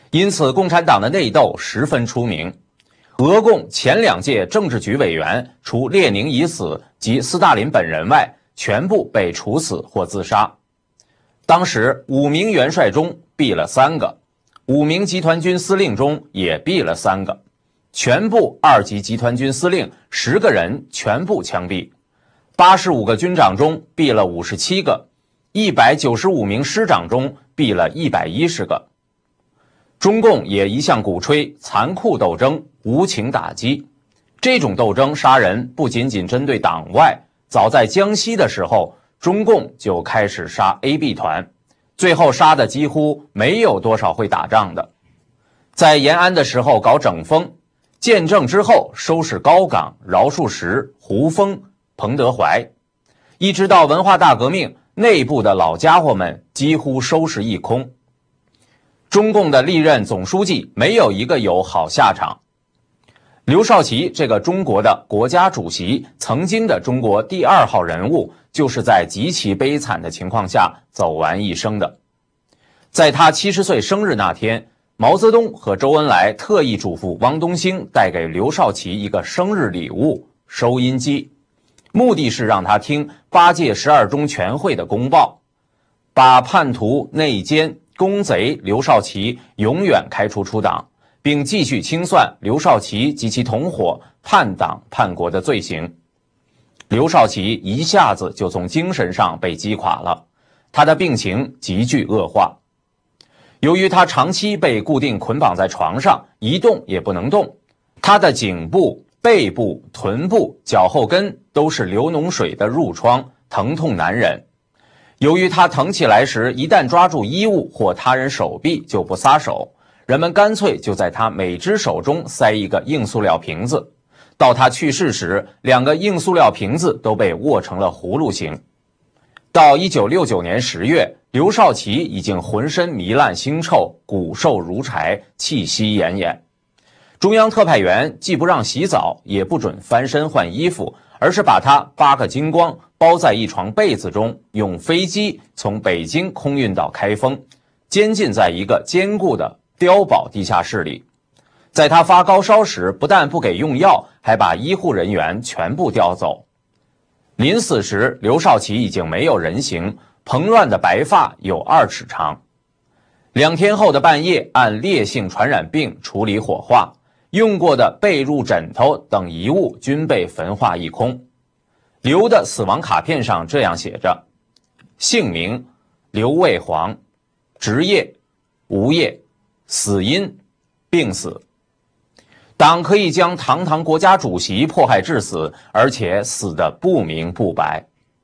Speaker 1: 因此共产党的内斗十分出名。俄共前两届政治局委员，除列宁已死及斯大林本人外，全部被处死或自杀。当时五名元帅中毙了三个，五名集团军司令中也毙了三个，全部二级集团军司令十个人全部枪毙，八十五个军长中毙了五十七个，一百九十五名师长中毙了一百一十个。中共也一向鼓吹残酷斗争、无情打击。这种斗争杀人不仅仅针对党外，早在江西的时候，中共就开始杀 A B 团，最后杀的几乎没有多少会打仗的。在延安的时候搞整风，建政之后收拾高岗、饶漱石、胡风、彭德怀，一直到文化大革命，内部的老家伙们几乎收拾一空。中共的历任总书记没有一个有好下场。刘少奇这个中国的国家主席，曾经的中国第二号人物，就是在极其悲惨的情况下走完一生的。在他七十岁生日那天，毛泽东和周恩来特意嘱咐汪东兴带给刘少奇一个生日礼物——收音机，目的是让他听八届十二中全会的公报，把叛徒、内奸、公贼刘少奇永远开除出党，并继续清算刘少奇及其同伙叛党叛国的罪行。刘少奇一下子就从精神上被击垮了，他的病情急剧恶化。由于他长期被固定捆绑在床上，一动也不能动，他的颈部、背部、臀部、脚后跟都是流脓水的褥疮，疼痛难忍。由于他疼起来时一旦抓住衣物或他人手臂就不撒手，人们干脆就在他每只手中塞一个硬塑料瓶子，到他去世时，两个硬塑料瓶子都被握成了葫芦形。到一九六九年十月，刘少奇已经浑身糜烂腥臭，骨瘦如柴，气息奄奄。中央特派员既不让洗澡，也不准翻身换衣服，而是把他扒个精光，包在一床被子中，用飞机从北京空运到开封，监禁在一个坚固的碉堡地下室里。在他发高烧时，不但不给用药，还把医护人员全部调走。临死时，刘少奇已经没有人形，蓬乱的白发有二尺长。两天后的半夜，按烈性传染病处理火化，用过的被褥、枕头等遗物均被焚化一空。刘的死亡卡片上这样写着：姓名刘卫煌，职业无业，死因病死。党可以将堂堂国家主席迫害致死，而且死得不明不白。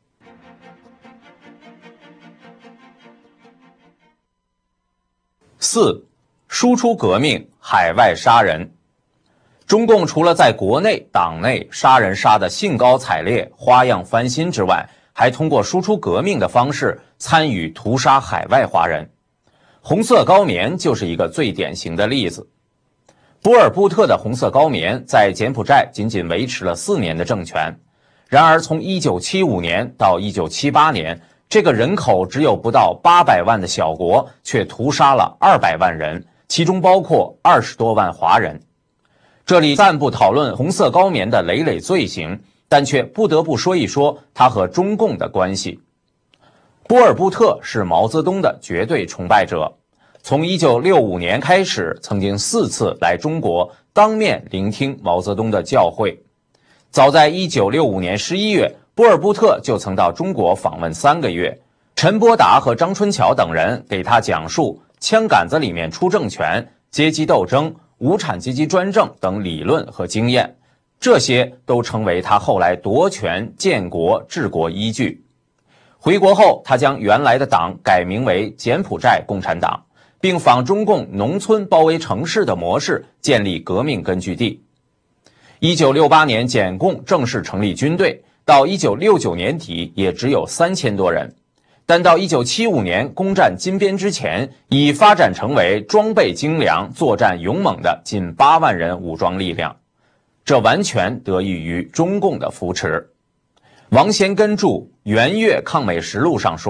Speaker 1: 四、输出革命，海外杀人。中共除了在国内党内杀人杀得兴高采烈、花样翻新之外，还通过输出革命的方式参与屠杀海外华人。红色高棉就是一个最典型的例子。波尔布特的红色高棉在柬埔寨仅仅维持了四年的政权，然而从一九七五年到一九七八年，这个人口只有不到八百万的小国却屠杀了二百万人，其中包括二十多万华人。这里暂不讨论红色高棉的累累罪行，但却不得不说一说它和中共的关系。波尔布特是毛泽东的绝对崇拜者，从一九六五年开始，曾经四次来中国当面聆听毛泽东的教诲。早在一九六五年十一月，波尔布特就曾到中国访问三个月，陈伯达和张春桥等人给他讲述枪杆子里面出政权、阶级斗争、无产阶级专政等理论和经验，这些都成为他后来夺权建国治国依据。回国后，他将原来的党改名为柬埔寨共产党，并仿中共农村包围城市的模式建立革命根据地。一九六八年柬共正式成立军队，到一九六九年底也只有三千多人，但到一九七五年攻占金边之前，已发展成为装备精良、作战勇猛的近八万人武装力量。这完全得益于中共的扶持。王先根著《援越抗美实录》上说，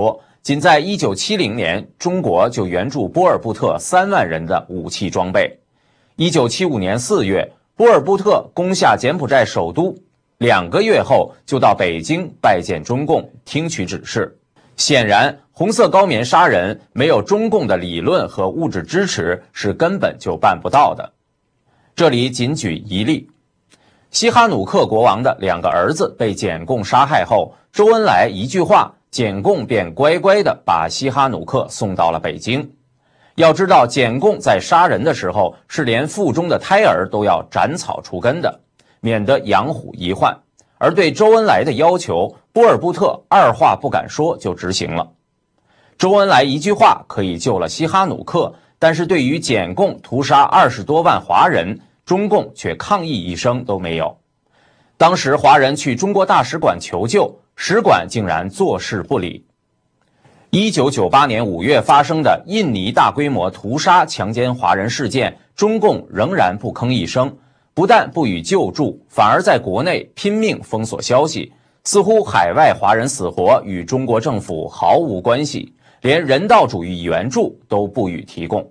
Speaker 1: 仅在一九七零年，中国就援助波尔布特三万人的武器装备。一九七五年四月，波尔布特攻下柬埔寨首都，两个月后就到北京拜见中共，听取指示。显然，红色高棉杀人没有中共的理论和物质支持是根本就办不到的。这里仅举一例。西哈努克国王的两个儿子被柬共杀害后，周恩来一句话，柬共便乖乖地把西哈努克送到了北京。要知道，柬共在杀人的时候是连腹中的胎儿都要斩草除根的，免得养虎遗患。而对周恩来的要求，波尔布特二话不敢说就执行了。周恩来一句话可以救了西哈努克，但是对于柬共屠杀二十多万华人，中共却抗议一声都没有。当时华人去中国大使馆求救，使馆竟然坐视不理。一九九八年五月发生的印尼大规模屠杀强奸华人事件，中共仍然不吭一声，不但不予救助，反而在国内拼命封锁消息，似乎海外华人死活与中国政府毫无关系，连人道主义援助都不予提供。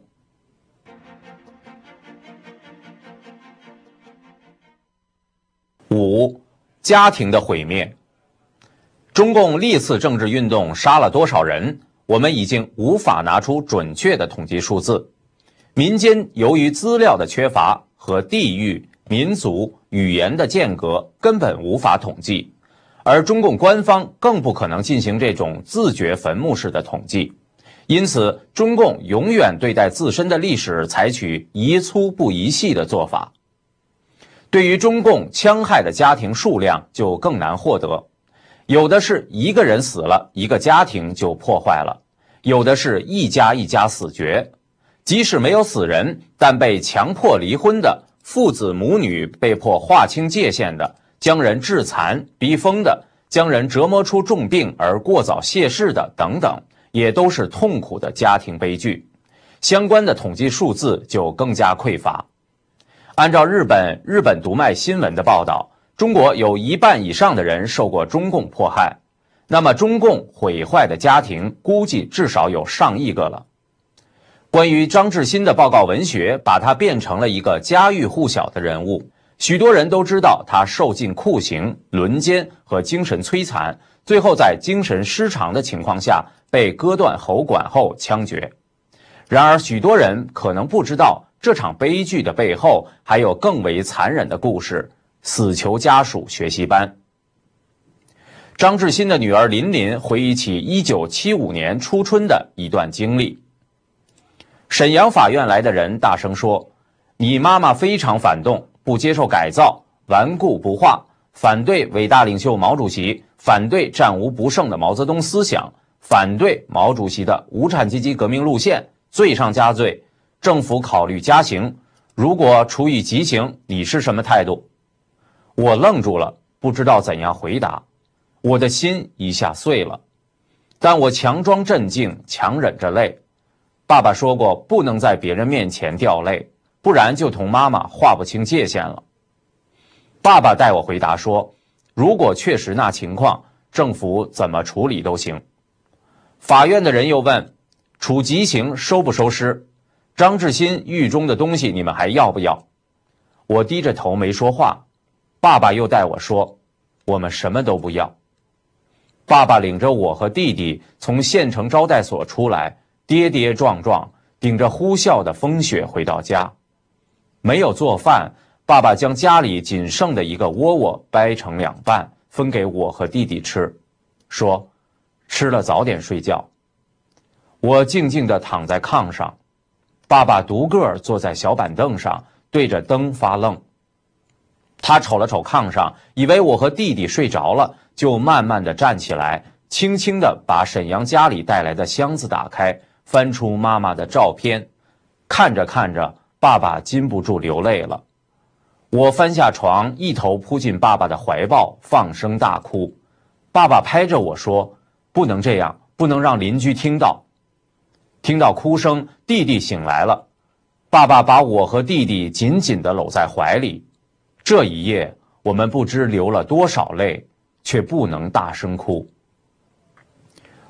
Speaker 1: 五、家庭的毁灭。中共历次政治运动杀了多少人，我们已经无法拿出准确的统计数字。民间由于资料的缺乏和地域、民族、语言的间隔，根本无法统计，而中共官方更不可能进行这种自掘坟墓式的统计。因此，中共永远对待自身的历史采取宜粗不宜细的做法。对于中共戕害的家庭数量就更难获得，有的是一个人死了，一个家庭就破坏了；有的是一家一家死绝，即使没有死人，但被强迫离婚的、父子母女被迫划清界限的、将人致残、逼疯的、将人折磨出重病而过早谢世的等等，也都是痛苦的家庭悲剧。相关的统计数字就更加匮乏。按照日本日本读卖新闻的报道，中国有一半以上的人受过中共迫害，那么中共毁坏的家庭估计至少有上亿个了。关于张志新的报告文学，把他变成了一个家喻户晓的人物，许多人都知道他受尽酷刑、轮奸和精神摧残，最后在精神失常的情况下被割断喉管后枪决。然而许多人可能不知道，这场悲剧的背后还有更为残忍的故事——死囚家属学习班。张志新的女儿林林回忆起一九七五年初春的一段经历。沈阳法院来的人大声说：“你妈妈非常反动，不接受改造，顽固不化，反对伟大领袖毛主席，反对战无不胜的毛泽东思想，反对毛主席的无产阶级革命路线，罪上加罪。政府考虑加刑，如果处以极刑，你是什么态度？”我愣住了，不知道怎样回答。我的心一下碎了，但我强装镇静，强忍着泪。爸爸说过，不能在别人面前掉泪，不然就同妈妈划不清界限了。爸爸代我回答说，如果确实那情况，政府怎么处理都行。法院的人又问，处极刑收不收尸？张志新狱中的东西你们还要不要？我低着头没说话。爸爸又带我说，我们什么都不要。爸爸领着我和弟弟从县城招待所出来，跌跌撞撞，顶着呼啸的风雪回到家。没有做饭，爸爸将家里仅剩的一个窝窝掰成两半，分给我和弟弟吃，说，吃了早点睡觉。我静静地躺在炕上，爸爸独个儿坐在小板凳上，对着灯发愣。他瞅了瞅炕上，以为我和弟弟睡着了，就慢慢地站起来，轻轻地把沈阳家里带来的箱子打开，翻出妈妈的照片。看着看着，爸爸禁不住流泪了。我翻下床，一头扑进爸爸的怀抱，放声大哭。爸爸拍着我说，不能这样，不能让邻居听到。听到哭声，弟弟醒来了，爸爸把我和弟弟紧紧地搂在怀里。这一夜，我们不知流了多少泪，却不能大声哭。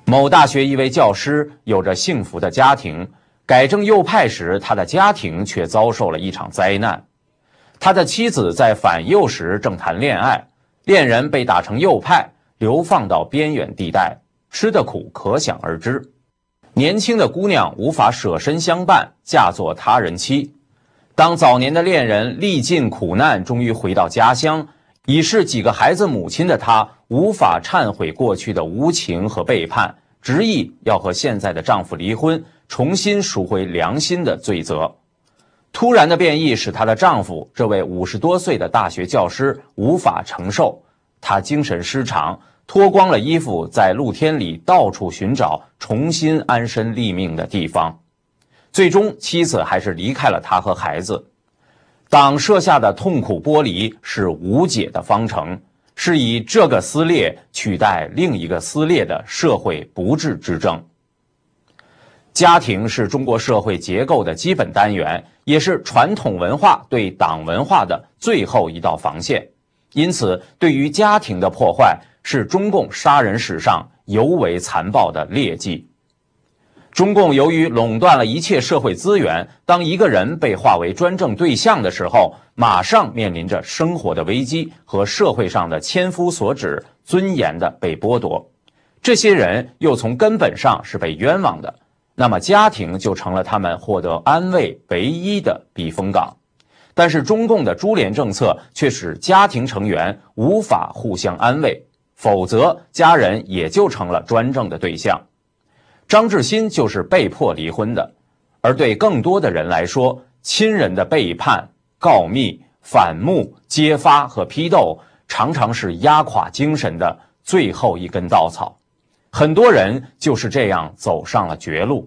Speaker 1: 某大学一位教师有着幸福的家庭，改正右派时，他的家庭却遭受了一场灾难。他的妻子在反右时正谈恋爱，恋人被打成右派，流放到边远地带，吃的苦可想而知。年轻的姑娘无法舍身相伴，嫁作他人妻。当早年的恋人历尽苦难，终于回到家乡，已是几个孩子母亲的她，无法忏悔过去的无情和背叛，执意要和现在的丈夫离婚，重新赎回良心的罪责。突然的变异使她的丈夫，这位五十多岁的大学教师无法承受，他精神失常，脱光了衣服，在露天里到处寻找重新安身立命的地方。最终，妻子还是离开了他和孩子。党设下的痛苦剥离是无解的方程，是以这个撕裂取代另一个撕裂的社会不治之症。家庭是中国社会结构的基本单元，也是传统文化对党文化的最后一道防线。因此，对于家庭的破坏是中共杀人史上尤为残暴的劣迹。中共由于垄断了一切社会资源，当一个人被划为专政对象的时候，马上面临着生活的危机和社会上的千夫所指、尊严的被剥夺。这些人又从根本上是被冤枉的，那么家庭就成了他们获得安慰唯一的避风港。但是中共的株连政策却使家庭成员无法互相安慰，否则家人也就成了专政的对象。张志新就是被迫离婚的，而对更多的人来说，亲人的背叛、告密、反目、揭发和批斗常常是压垮精神的最后一根稻草。很多人就是这样走上了绝路。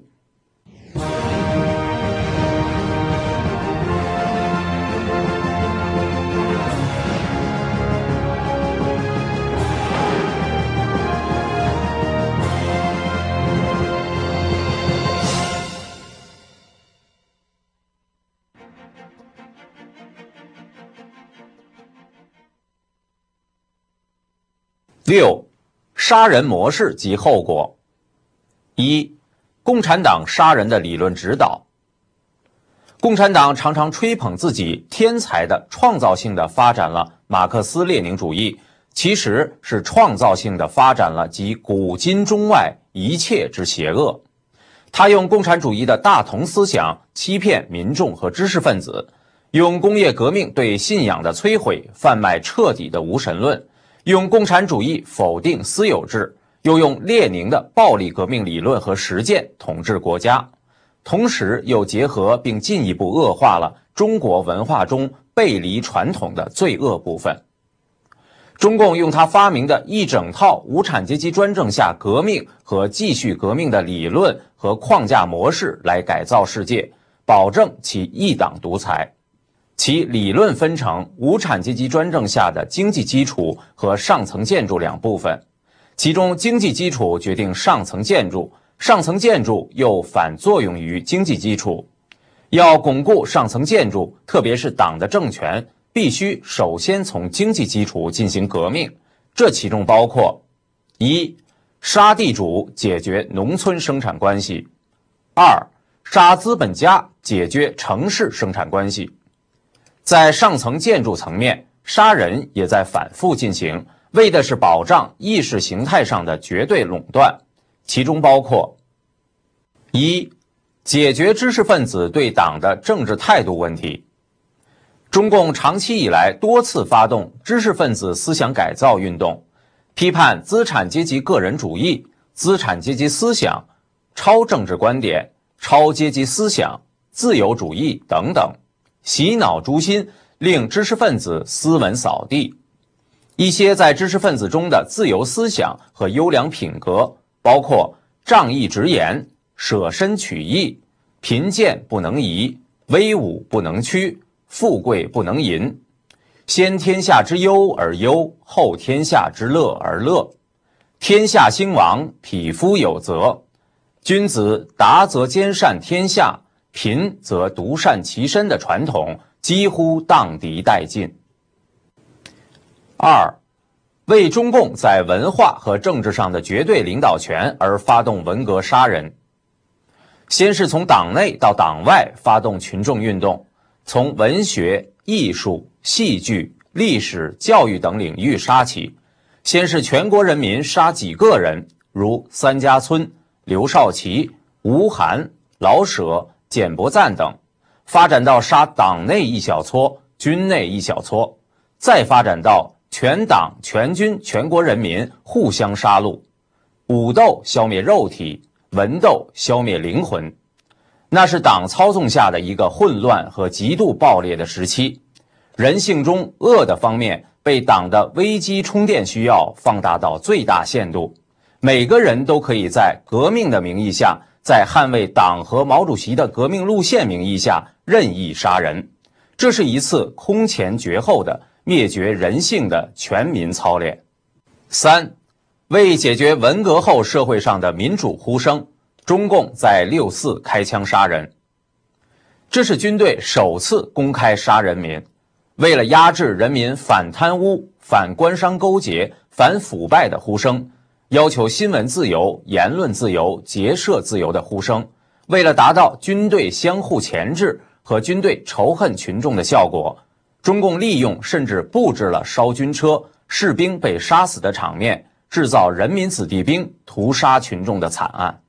Speaker 1: 六、杀人模式及后果。一、共产党杀人的理论指导。共产党常常吹捧自己天才的、创造性的发展了马克思列宁主义，其实是创造性的发展了集古今中外一切之邪恶。他用共产主义的大同思想欺骗民众和知识分子，用工业革命对信仰的摧毁贩卖彻底的无神论，用共产主义否定私有制，又用列宁的暴力革命理论和实践统治国家，同时又结合并进一步恶化了中国文化中背离传统的罪恶部分。中共用他发明的一整套无产阶级专政下革命和继续革命的理论和框架模式来改造世界，保证其一党独裁。其理论分成无产阶级专政下的经济基础和上层建筑两部分，其中经济基础决定上层建筑，上层建筑又反作用于经济基础。要巩固上层建筑，特别是党的政权，必须首先从经济基础进行革命，这其中包括：一、杀地主解决农村生产关系；二、杀资本家解决城市生产关系。在上层建筑层面，杀人也在反复进行，为的是保障意识形态上的绝对垄断，其中包括：一、解决知识分子对党的政治态度问题。中共长期以来多次发动知识分子思想改造运动，批判资产阶级个人主义、资产阶级思想、超政治观点、超阶级思想、自由主义等等，洗脑诛心，令知识分子斯文扫地。一些在知识分子中的自由思想和优良品格，包括仗义直言、舍身取义、贫贱不能移、威武不能屈、富贵不能淫，先天下之忧而忧，后天下之乐而乐，天下兴亡，匹夫有责，君子达则兼善天下，贫则独善其身的传统几乎荡涤殆尽。二、 为中共在文化和政治上的绝对领导权而发动文革杀人。先是从党内到党外发动群众运动，从文学、艺术、戏剧、历史、教育等领域杀起。先是全国人民杀几个人，如三家村、刘少奇、吴晗、老舍、简伯赞等，发展到杀党内一小撮、军内一小撮，再发展到全党全军全国人民互相杀戮。武斗消灭肉体，文斗消灭灵魂。那是党操纵下的一个混乱和极度暴烈的时期，人性中恶的方面被党的危机充电需要放大到最大限度，每个人都可以在革命的名义下，在捍卫党和毛主席的革命路线名义下任意杀人。这是一次空前绝后的灭绝人性的全民操练。三，为解决文革后社会上的民主呼声，中共在六四开枪杀人。这是军队首次公开杀人民，为了压制人民反贪污、反官商勾结、反腐败的呼声，要求新闻自由、言论自由、结社自由的呼声，为了达到军队相互钳制和军队仇恨群众的效果，中共利用甚至布置了烧军车、士兵被杀死的场面，制造人民子弟兵屠杀群众的惨案。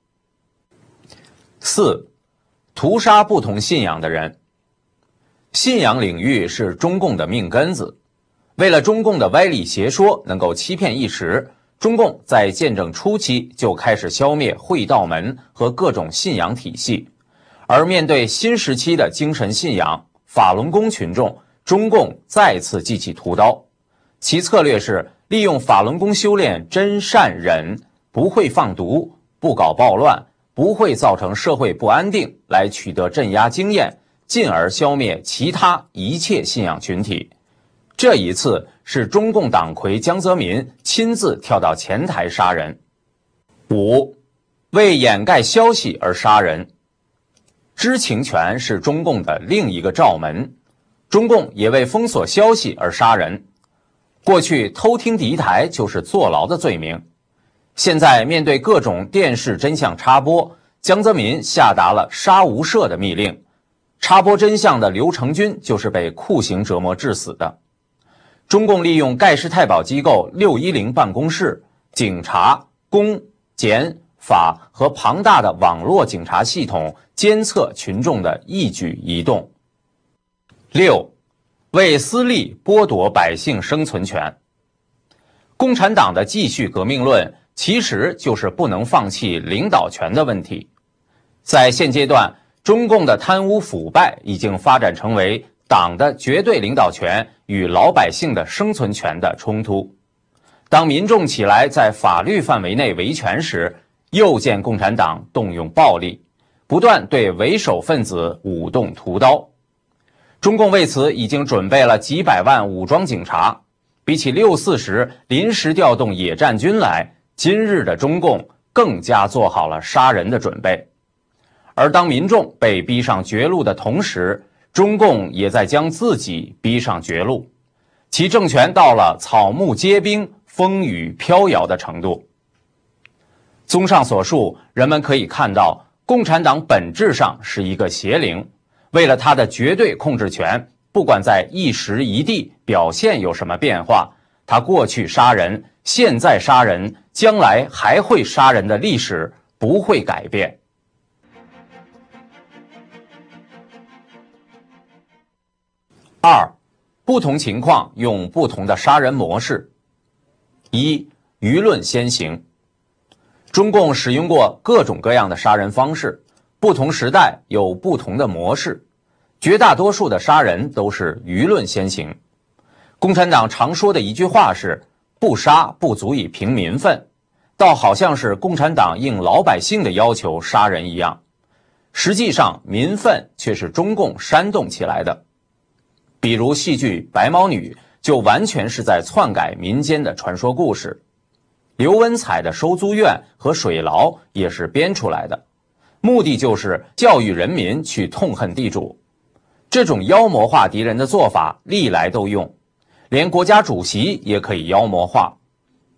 Speaker 1: 四，屠杀不同信仰的人。信仰领域是中共的命根子，为了中共的歪理邪说能够欺骗一时，中共在建政初期就开始消灭会道门和各种信仰体系，而面对新时期的精神信仰法轮功群众，中共再次记起屠刀，其策略是利用法轮功修炼真善忍，不会放毒，不搞暴乱，不会造成社会不安定，来取得镇压经验，进而消灭其他一切信仰群体。这一次是中共党魁江泽民亲自跳到前台杀人。五，为掩盖消息而杀人。知情权是中共的另一个罩门，中共也为封锁消息而杀人。过去偷听敌台就是坐牢的罪名，现在面对各种电视真相插播，江泽民下达了杀无赦的密令，插播真相的刘成军就是被酷刑折磨致死的。中共利用盖世太保机构六一零办公室、警察、公、检、法和庞大的网络警察系统监测群众的一举一动。六，为私利剥夺百姓生存权。共产党的继续革命论其实就是不能放弃领导权的问题。在现阶段，中共的贪污腐败已经发展成为党的绝对领导权与老百姓的生存权的冲突。当民众起来在法律范围内维权时，又见共产党动用暴力，不断对为首分子舞动屠刀。中共为此已经准备了几百万武装警察，比起六四时临时调动野战军来，今日的中共更加做好了杀人的准备。而当民众被逼上绝路的同时，中共也在将自己逼上绝路，其政权到了草木皆兵、风雨飘摇的程度。综上所述，人们可以看到，共产党本质上是一个邪灵，为了他的绝对控制权，不管在一时一地表现有什么变化，他过去杀人、现在杀人、将来还会杀人的历史不会改变。二，不同情况用不同的杀人模式。一，舆论先行。中共使用过各种各样的杀人方式，不同时代有不同的模式，绝大多数的杀人都是舆论先行。共产党常说的一句话是，不杀不足以平民愤，倒好像是共产党应老百姓的要求杀人一样。实际上，民愤却是中共煽动起来的。比如戏剧《白毛女》就完全是在篡改民间的传说故事，刘文彩的收租院和水牢也是编出来的，目的就是教育人民去痛恨地主。这种妖魔化敌人的做法历来都用，连国家主席也可以妖魔化，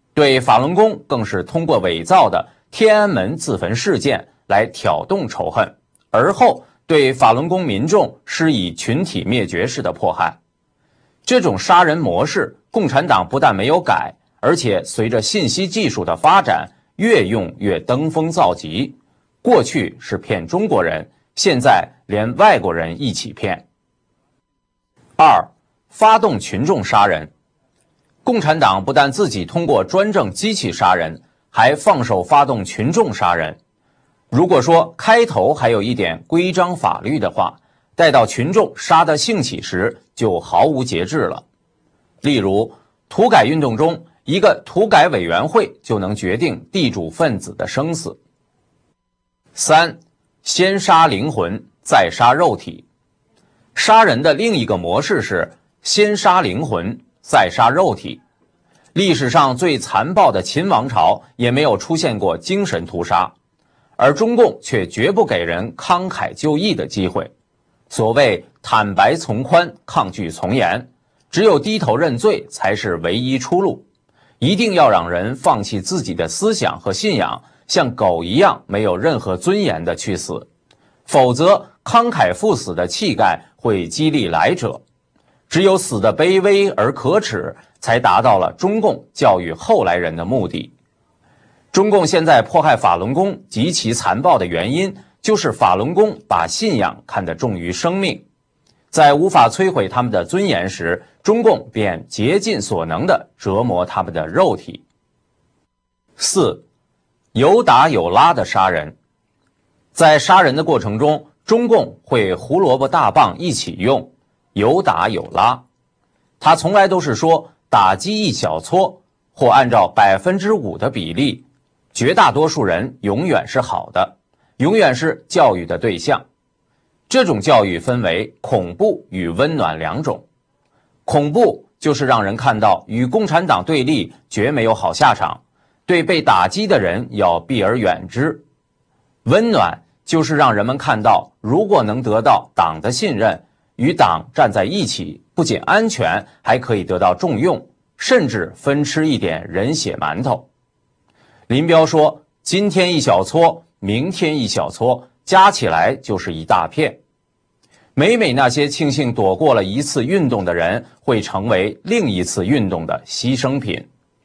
Speaker 1: 对法轮功更是通过伪造的天安门自焚事件来挑动仇恨，而后对法轮功民众施以群体灭绝式的迫害。这种杀人模式，共产党不但没有改，而且随着信息技术的发展，越用越登峰造极。过去是骗中国人，现在连外国人一起骗。二，发动群众杀人。共产党不但自己通过专政机器杀人，还放手发动群众杀人。如果说开头还有一点规章法律的话，待到群众杀得兴起时，就毫无节制了。例如，土改运动中，一个土改委员会就能决定地主分子的生死。三，先杀灵魂，再杀肉体。杀人的另一个模式是先杀灵魂，再杀肉体。历史上最残暴的秦王朝也没有出现过精神屠杀，而中共却绝不给人慷慨就义的机会。所谓坦白从宽，抗拒从严，只有低头认罪才是唯一出路。一定要让人放弃自己的思想和信仰，像狗一样没有任何尊严的去死，否则慷慨赴死的气概会激励来者。只有死得卑微而可耻，才达到了中共教育后来人的目的。中共现在迫害法轮功极其残暴的原因，就是法轮功把信仰看得重于生命。在无法摧毁他们的尊严时，中共便竭尽所能地折磨他们的肉体。四，有打有拉的杀人。在杀人的过程中，中共会胡萝卜大棒一起用，有打有拉。他从来都是说打击一小撮，或按照百分之五的比例，绝大多数人永远是好的，永远是教育的对象。这种教育分为恐怖与温暖两种。恐怖就是让人看到与共产党对立绝没有好下场，对被打击的人要避而远之。温暖就是让人们看到，如果能得到党的信任，与党站在一起，不仅安全，还可以得到重用，甚至分吃一点人血馒头。林彪说，今天一小撮，明天一小撮，加起来就是一大片。每每那些庆幸躲过了一次运动的人，会成为另一次运动的牺牲品。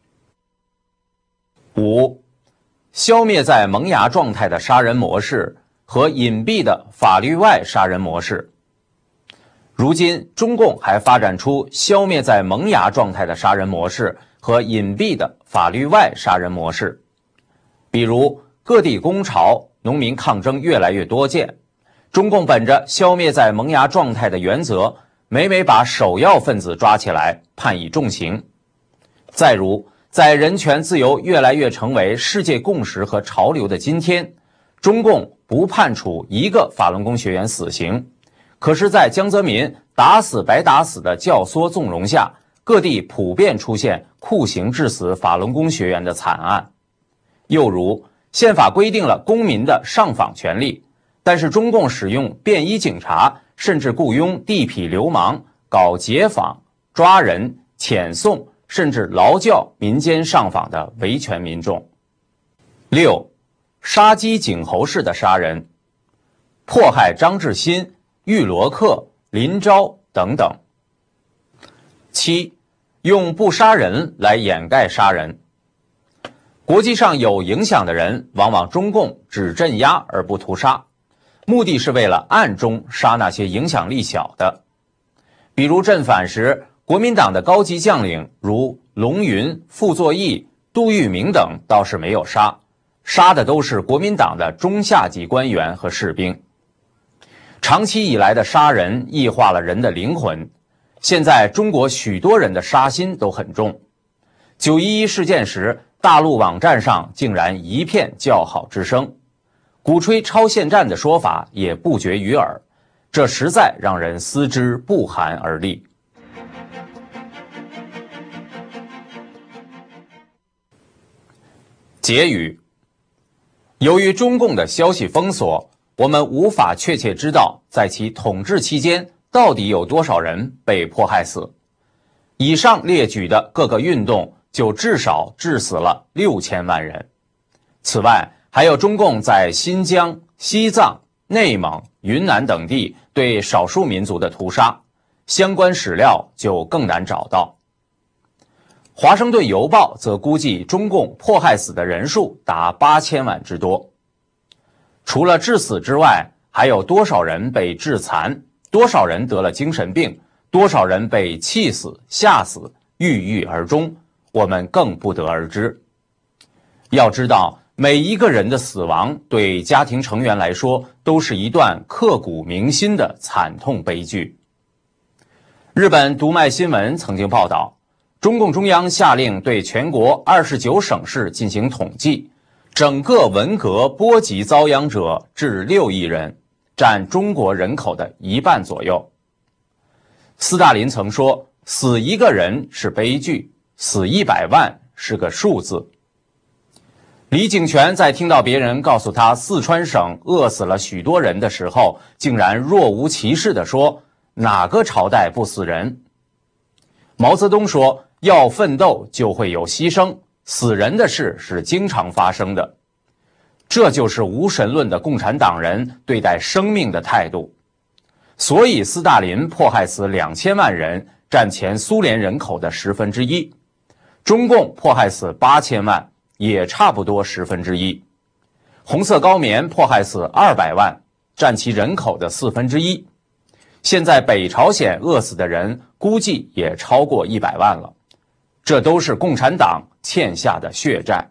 Speaker 1: 五，消灭在萌芽状态的杀人模式和隐蔽的法律外杀人模式。如今，中共还发展出消灭在萌芽状态的杀人模式和隐蔽的法律外杀人模式。比如，各地工潮、农民抗争越来越多见，中共本着消灭在萌芽状态的原则，每每把首要分子抓起来，判以重刑。再如，在人权自由越来越成为世界共识和潮流的今天，中共不判处一个法轮功学员死刑，可是在江泽民打死白打死的教唆纵容下，各地普遍出现酷刑致死法轮功学员的惨案。又如，宪法规定了公民的上访权利，但是中共使用便衣警察，甚至雇佣地痞流氓搞劫访、抓人、遣送，甚至劳教民间上访的维权民众。六，杀鸡儆猴式的杀人，迫害张志新、玉罗克、林昭等等。七，用不杀人来掩盖杀人。国际上有影响的人，往往中共只镇压而不屠杀，目的是为了暗中杀那些影响力小的。比如镇反时，国民党的高级将领如龙云、傅作义、杜聿明等倒是没有杀，杀的都是国民党的中下级官员和士兵。长期以来的杀人异化了人的灵魂，现在中国许多人的杀心都很重。九一一事件时，大陆网站上竟然一片叫好之声，鼓吹超限战的说法也不绝于耳，这实在让人思之不寒而栗。结语：由于中共的消息封锁，我们无法确切知道在其统治期间到底有多少人被迫害死。以上列举的各个运动就至少致死了六千万人。此外，还有中共在新疆、西藏、内蒙、云南等地对少数民族的屠杀，相关史料就更难找到。华盛顿邮报则估计中共迫害死的人数达八千万之多。除了致死之外，还有多少人被致残，多少人得了精神病，多少人被气死、吓死、郁郁而终，我们更不得而知。要知道，每一个人的死亡对家庭成员来说都是一段刻骨铭心的惨痛悲剧。日本读卖新闻曾经报道，中共中央下令对全国二十九省市进行统计，整个文革波及遭殃者至六亿人，占中国人口的一半左右。斯大林曾说，死一个人是悲剧，死一百万是个数字。李井泉在听到别人告诉他四川省饿死了许多人的时候，竟然若无其事地说，哪个朝代不死人？毛泽东说，要奋斗就会有牺牲，死人的事是经常发生的。这就是无神论的共产党人对待生命的态度。所以斯大林迫害死两千万人，占前苏联人口的十分之一。中共迫害死八千万，也差不多十分之一。红色高棉迫害死二百万，占其人口的四分之一。现在北朝鲜饿死的人估计也超过一百万了，这都是共产党欠下的血债。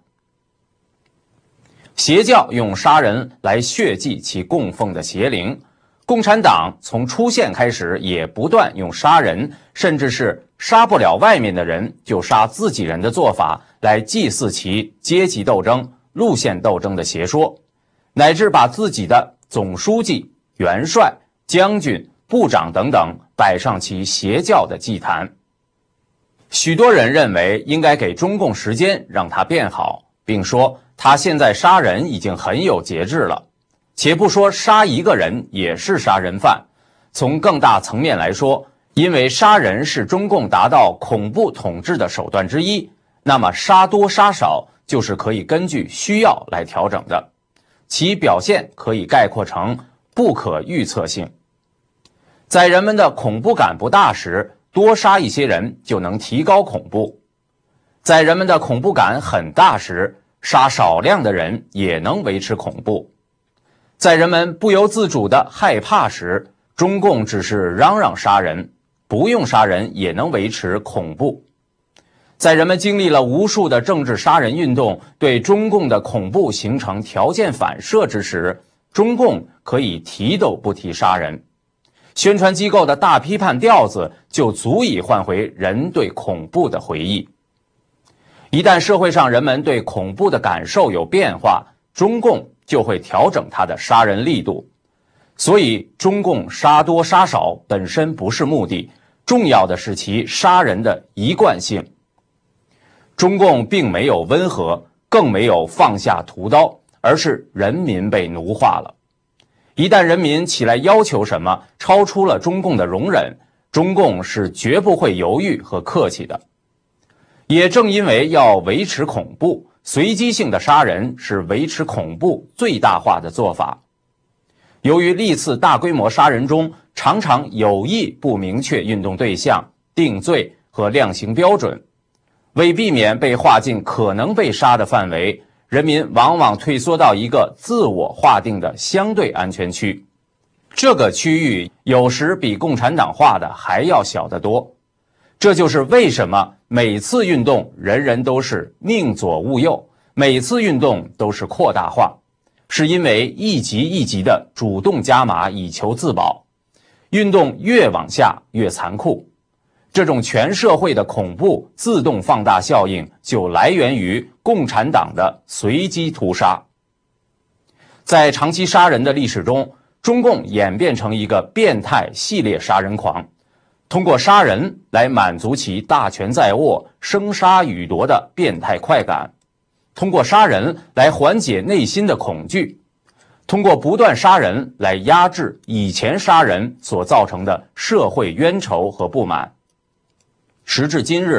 Speaker 1: 邪教用杀人来血祭其供奉的邪灵，共产党从出现开始也不断用杀人，甚至是杀不了外面的人就杀自己人的做法来祭祀其阶级斗争、路线斗争的邪说，乃至把自己的总书记、元帅、将军、部长等等摆上其邪教的祭坛。许多人认为应该给中共时间让它变好，并说他现在杀人已经很有节制了。且不说杀一个人也是杀人犯，从更大层面来说，因为杀人是中共达到恐怖统治的手段之一，那么杀多杀少就是可以根据需要来调整的，其表现可以概括成不可预测性。在人们的恐怖感不大时，多杀一些人就能提高恐怖；在人们的恐怖感很大时，杀少量的人也能维持恐怖。在人们不由自主的害怕时，中共只是嚷嚷杀人，不用杀人也能维持恐怖。在人们经历了无数的政治杀人运动，对中共的恐怖形成条件反射之时，中共可以提都不提杀人。宣传机构的大批判调子就足以唤回人对恐怖的回忆。一旦社会上人们对恐怖的感受有变化，中共就会调整它的杀人力度。所以中共杀多杀少本身不是目的，重要的是其杀人的一贯性。中共并没有温和，更没有放下屠刀，而是人民被奴化了。一旦人民起来要求什么超出了中共的容忍，中共是绝不会犹豫和客气的。也正因为要维持恐怖，随机性的杀人是维持恐怖最大化的做法。由于历次大规模杀人中常常有意不明确运动对象、定罪和量刑标准，为避免被划进可能被杀的范围，人民往往退缩到一个自我划定的相对安全区，这个区域有时比共产党划的还要小得多。这就是为什么每次运动人人都是宁左勿右，每次运动都是扩大化，是因为一级一级的主动加码以求自保，运动越往下越残酷。这种全社会的恐怖自动放大效应就来源于共产党的随机屠杀。在长期杀人的历史中，中共演变成一个变态系列杀人狂，通过杀人来满足其大权在握、生杀予夺的变态快感，通过杀人来缓解内心的恐惧，通过不断杀人来压制以前杀人所造成的社会冤仇和不满。时至今日，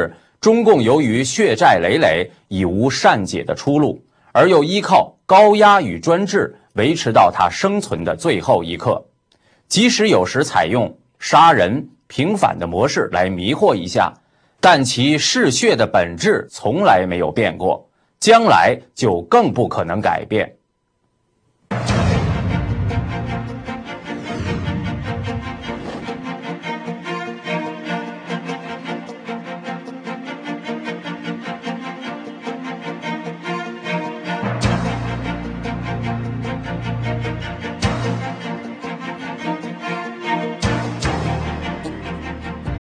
Speaker 1: 中共由于血债累累，已无善解的出路，而又依靠高压与专制维持到它生存的最后一刻。即使有时采用杀人平反的模式来迷惑一下，但其嗜血的本质从来没有变过，将来就更不可能改变。